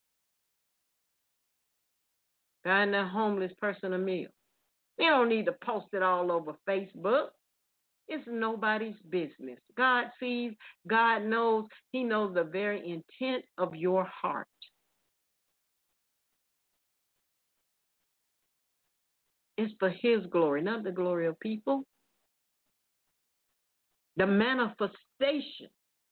Buying that homeless person a meal. You don't need to post it all over Facebook. It's nobody's business. God sees, God knows, He knows the very intent of your heart. It's for His glory, not the glory of people. The manifestation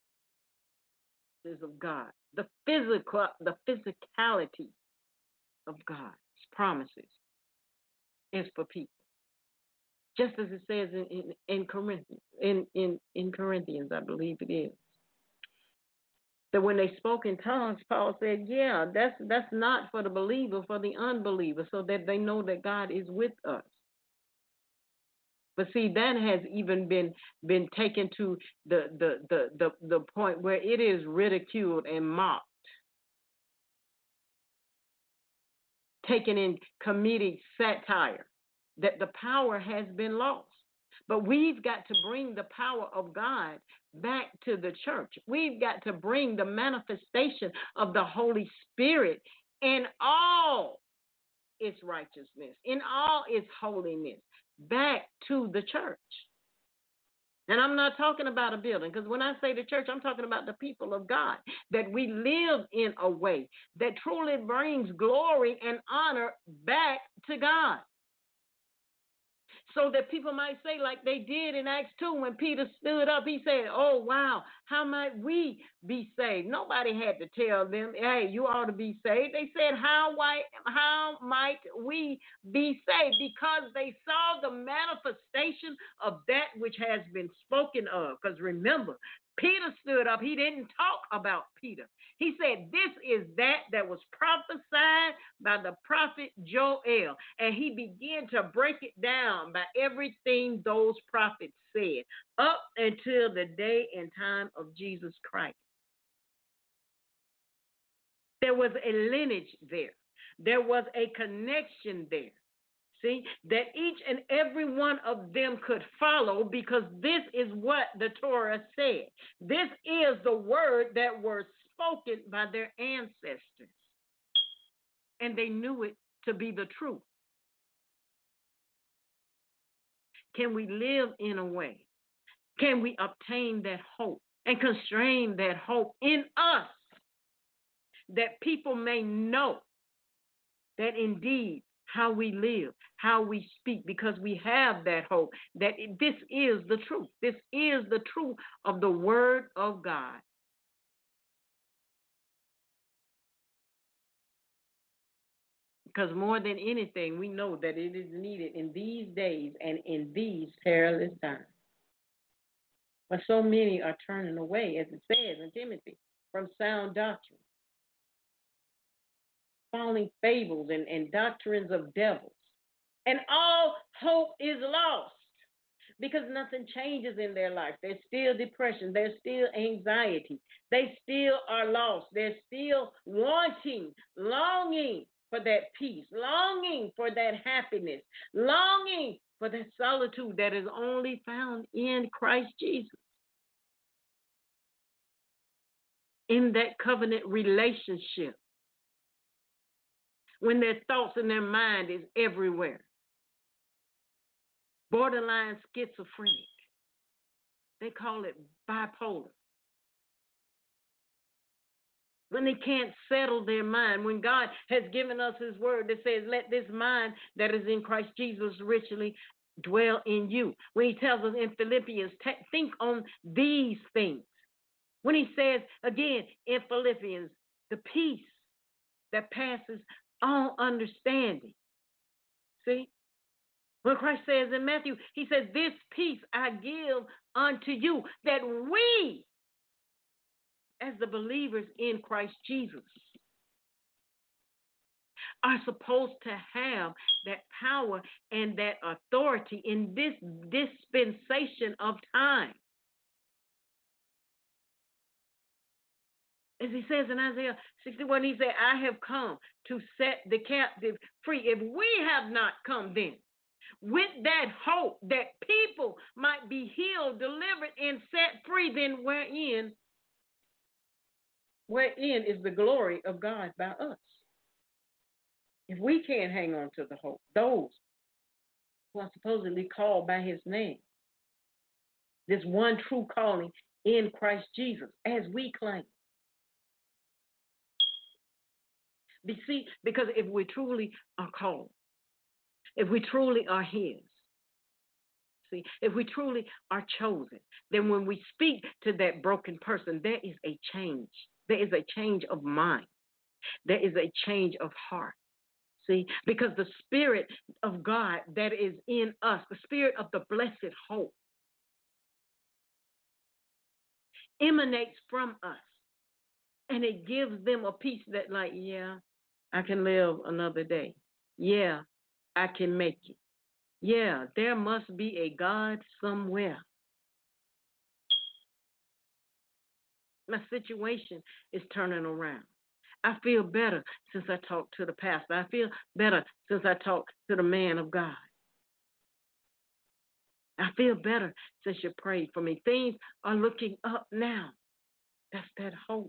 is of God. The physical, the physicality of God's promises is for people. Just as it says in, in, in Corinthians, in, in, in Corinthians, I believe it is. That when they spoke in tongues, Paul said, yeah, that's that's not for the believer, for the unbeliever, so that they know that God is with us. But see, that has even been been taken to the the, the, the, the point where it is ridiculed and mocked, taken in comedic satire, that the power has been lost. But we've got to bring the power of God back to the church. We've got to bring the manifestation of the Holy Spirit in all its righteousness, in all its holiness, back to the church. And I'm not talking about a building, because when I say the church, I'm talking about the people of God, that we live in a way that truly brings glory and honor back to God. So that people might say, like they did in Acts two, when Peter stood up, he said, oh, wow, how might we be saved? Nobody had to tell them, hey, you ought to be saved. They said, how, why, how might we be saved? Because they saw the manifestation of that which has been spoken of. Because remember, Peter stood up. He didn't talk about Peter. He said, this is that that was prophesied by the prophet Joel. And he began to break it down by everything those prophets said up until the day and time of Jesus Christ. There was a lineage there. There was a connection there. See, that each and every one of them could follow, because this is what the Torah said. This is the word that was spoken by their ancestors. And they knew it to be the truth. Can we live in a way? Can we obtain that hope and constrain that hope in us, that people may know that indeed how we live, how we speak, because we have that hope, that this is the truth. This is the truth of the word of God. Because more than anything, we know that it is needed in these days and in these perilous times. But so many are turning away, as it says in Timothy, from sound doctrine, following fables and, and doctrines of devils. And all hope is lost because nothing changes in their life. There's still depression. There's still anxiety. They still are lost. They're still wanting, longing for that peace, longing for that happiness, longing for that solitude that is only found in Christ Jesus. In that covenant relationship, when their thoughts and their mind is everywhere. Borderline schizophrenic. They call it bipolar. When they can't settle their mind, when God has given us his word that says, let this mind that is in Christ Jesus richly dwell in you. When he tells us in Philippians, think on these things. When he says, again, in Philippians, the peace that passes all understanding. See? When Christ says in Matthew, he says, this peace I give unto you, that we, as the believers in Christ Jesus, are supposed to have that power and that authority in this dispensation of time. As he says in Isaiah sixty-one, he said, I have come to set the captive free. If we have not come then, with that hope that people might be healed, delivered, and set free, then wherein, wherein is the glory of God by us? If we can't hang on to the hope, those who are supposedly called by his name, this one true calling in Christ Jesus, as we claim. Be, see, because if we truly are called, if we truly are His, see, if we truly are chosen, then when we speak to that broken person, there is a change. There is a change of mind. There is a change of heart. See, because the Spirit of God that is in us, the Spirit of the blessed hope, emanates from us. And it gives them a peace that, like, yeah, I can live another day. Yeah, I can make it. Yeah, there must be a God somewhere. My situation is turning around. I feel better since I talked to the pastor. I feel better since I talked to the man of God. I feel better since you prayed for me. Things are looking up now. That's that hope.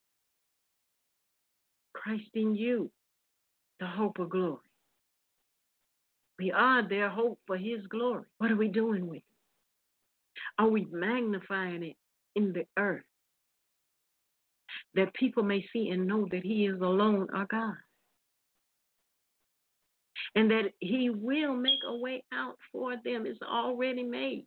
Christ in you, the hope of glory. We are their hope for His glory. What are we doing with it? Are we magnifying it in the earth, that people may see and know that He is alone our God, and that He will make a way out for them? It's already made.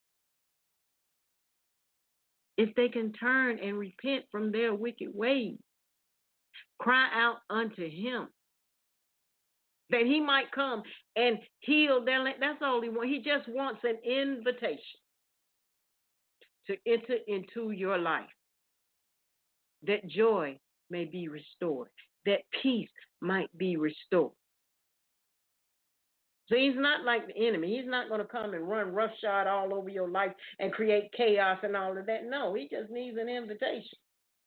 If they can turn and repent from their wicked ways, cry out unto Him, that He might come and heal their land. That's all He wants. He just wants an invitation to enter into your life, that joy may be restored, that peace might be restored. So He's not like the enemy. He's not going to come and run roughshod all over your life and create chaos and all of that. No, He just needs an invitation.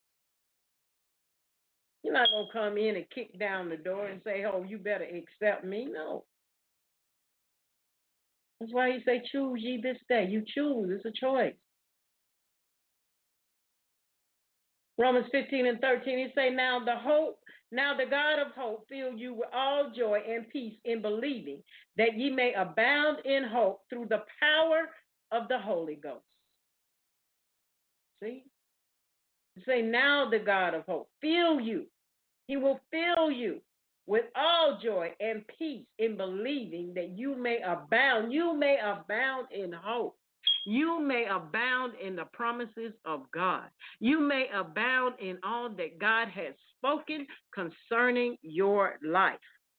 You're not going to come in and kick down the door and say, oh, you better accept me. No. That's why He say, choose ye this day. You choose. It's a choice. Romans fifteen and thirteen, He say, now the hope, now the God of hope fill you with all joy and peace in believing, that ye may abound in hope through the power of the Holy Ghost. See? Say, now the God of hope fill you. He will fill you with all joy and peace in believing, that you may abound. You may abound in hope. You may abound in the promises of God. You may abound in all that God has spoken concerning your life.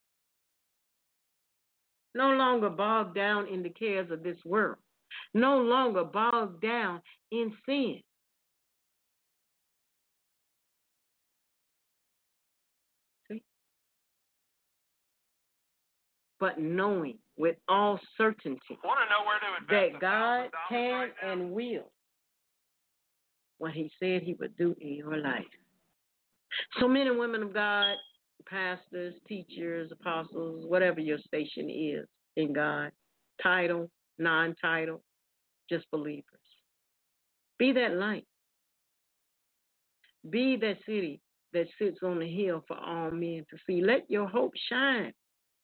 No longer bogged down in the cares of this world. No longer bogged down in sin. See? But knowing with all certainty that God can and will what He said He would do in your life. So men and women of God, pastors, teachers, apostles, whatever your station is in God, title, non-title, just believers. Be that light. Be that city that sits on the hill for all men to see. Let your hope shine.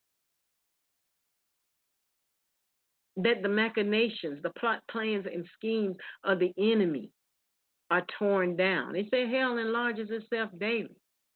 That the machinations, the plot, plans, and schemes of the enemy are torn down. It said hell enlarges itself daily.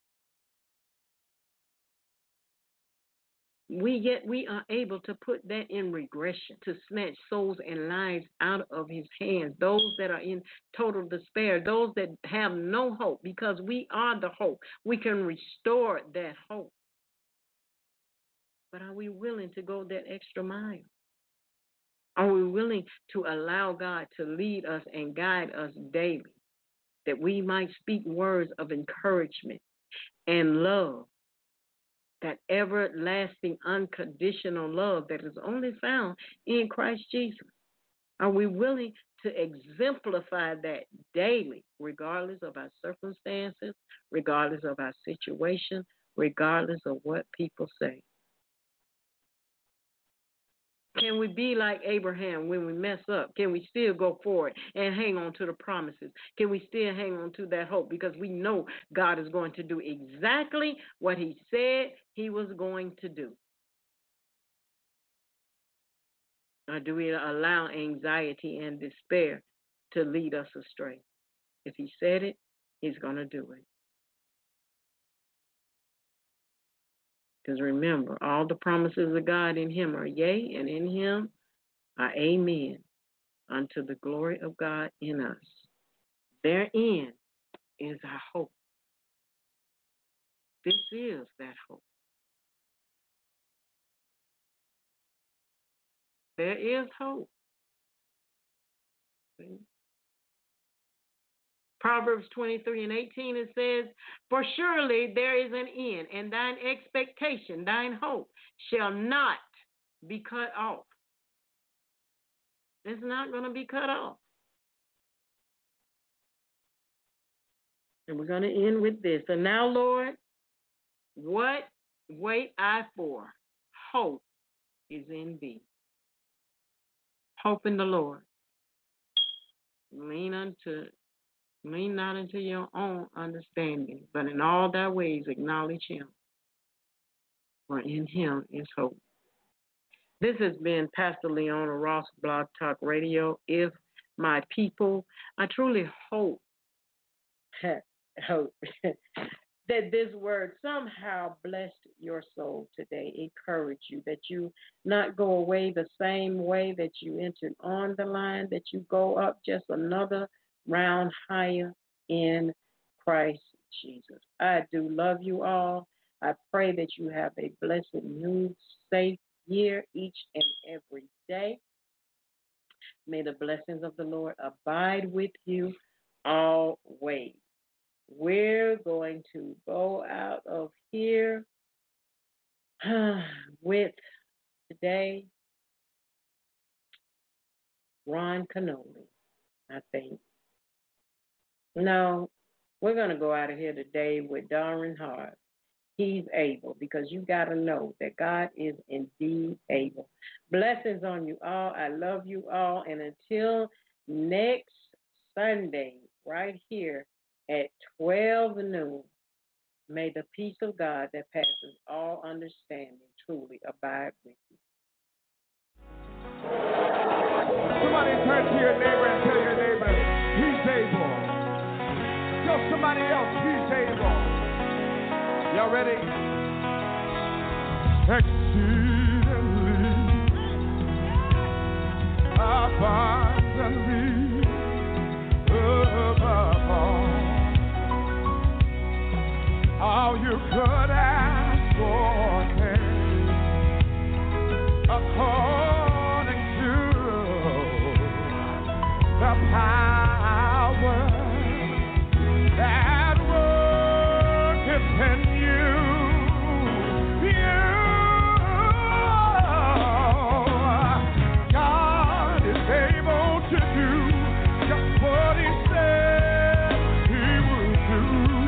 We yet we are able to put that in regression, to snatch souls and lives out of His hands. Those that are in total despair, those that have no hope, because we are the hope. We can restore that hope. But are we willing to go that extra mile? Are we willing to allow God to lead us and guide us daily, that we might speak words of encouragement and love, that everlasting, unconditional love that is only found in Christ Jesus? Are we willing to exemplify that daily, regardless of our circumstances, regardless of our situation, regardless of what people say? Can we be like Abraham when we mess up? Can we still go forward and hang on to the promises? Can we still hang on to that hope? Because we know God is going to do exactly what He said He was going to do. Or do we allow anxiety and despair to lead us astray? If he said it, he's going to do it. Because remember, all the promises of God in him are yea, and in him are amen, unto the glory of God in us. Therein is our hope. This is that hope. There is hope. See? Proverbs twenty-three and eighteen, it says, for surely there is an end, and thine expectation, thine hope, shall not be cut off. It's not going to be cut off. And we're going to end with this. And now, Lord, what wait I for? Hope is in thee. Hope in the Lord. Lean unto Lean not into your own understanding, but in all thy ways acknowledge him. For in him is hope. This has been Pastor Leona Ross, Blog Talk Radio. If my people, I truly hope, hope that this word somehow blessed your soul today, encourage you, that you not go away the same way that you entered on the line, that you go up just another round higher in Christ Jesus. I do love you all. I pray that you have a blessed, new, safe year each and every day. May the blessings of the Lord abide with you always. We're going to go out of here with today Ron Canoli, I think. No, we're going to go out of here today with Darren Hart. He's able, because you got to know that God is indeed able. Blessings on you all. I love you all. And until next Sunday, right here at twelve noon, may the peace of God that passes all understanding truly abide with you. Somebody turn to your neighbor and tell your neighbor, he's able. Tell somebody else, he's able. Y'all ready? Exceedingly, abundantly, above all, all you could ask for, according to the power that worketh in you. You, God is able to do just what he said he would do.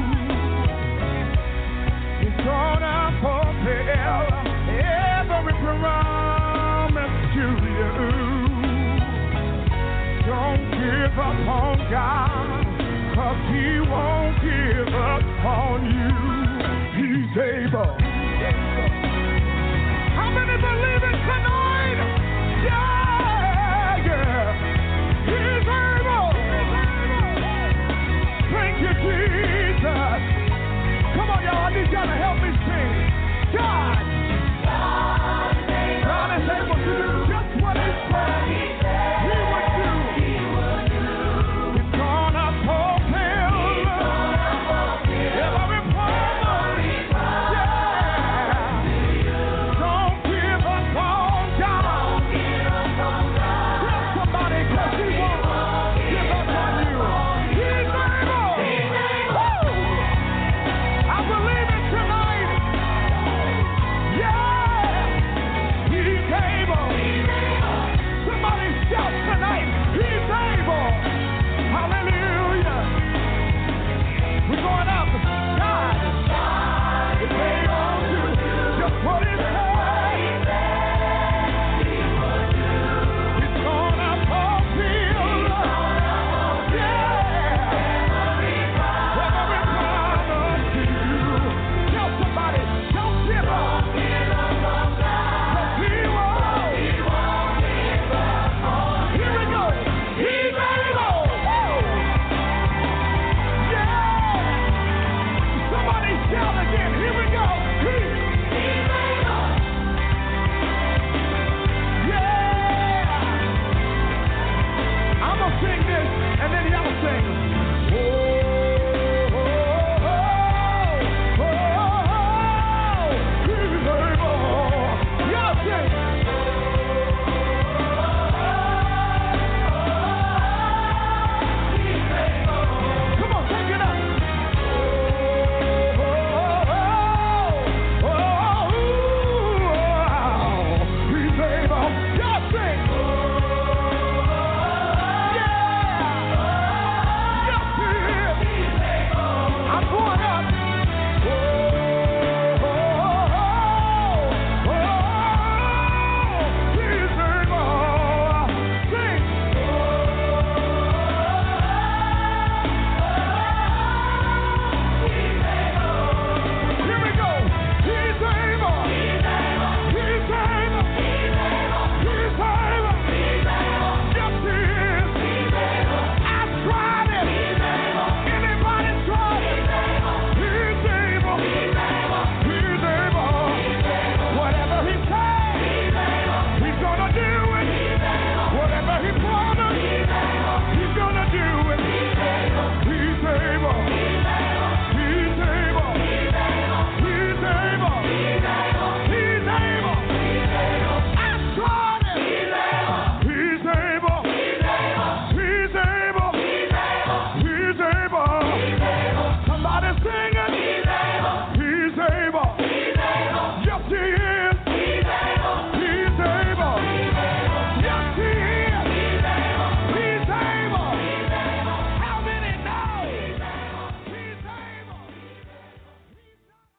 He's gonna fulfill every promise to you. Don't give up on God, 'cause he won't give up on you. He's able. How many believe it tonight? Yeah, yeah. He's able. Thank you, Jesus. Come on, y'all. I need y'all to help me sing. God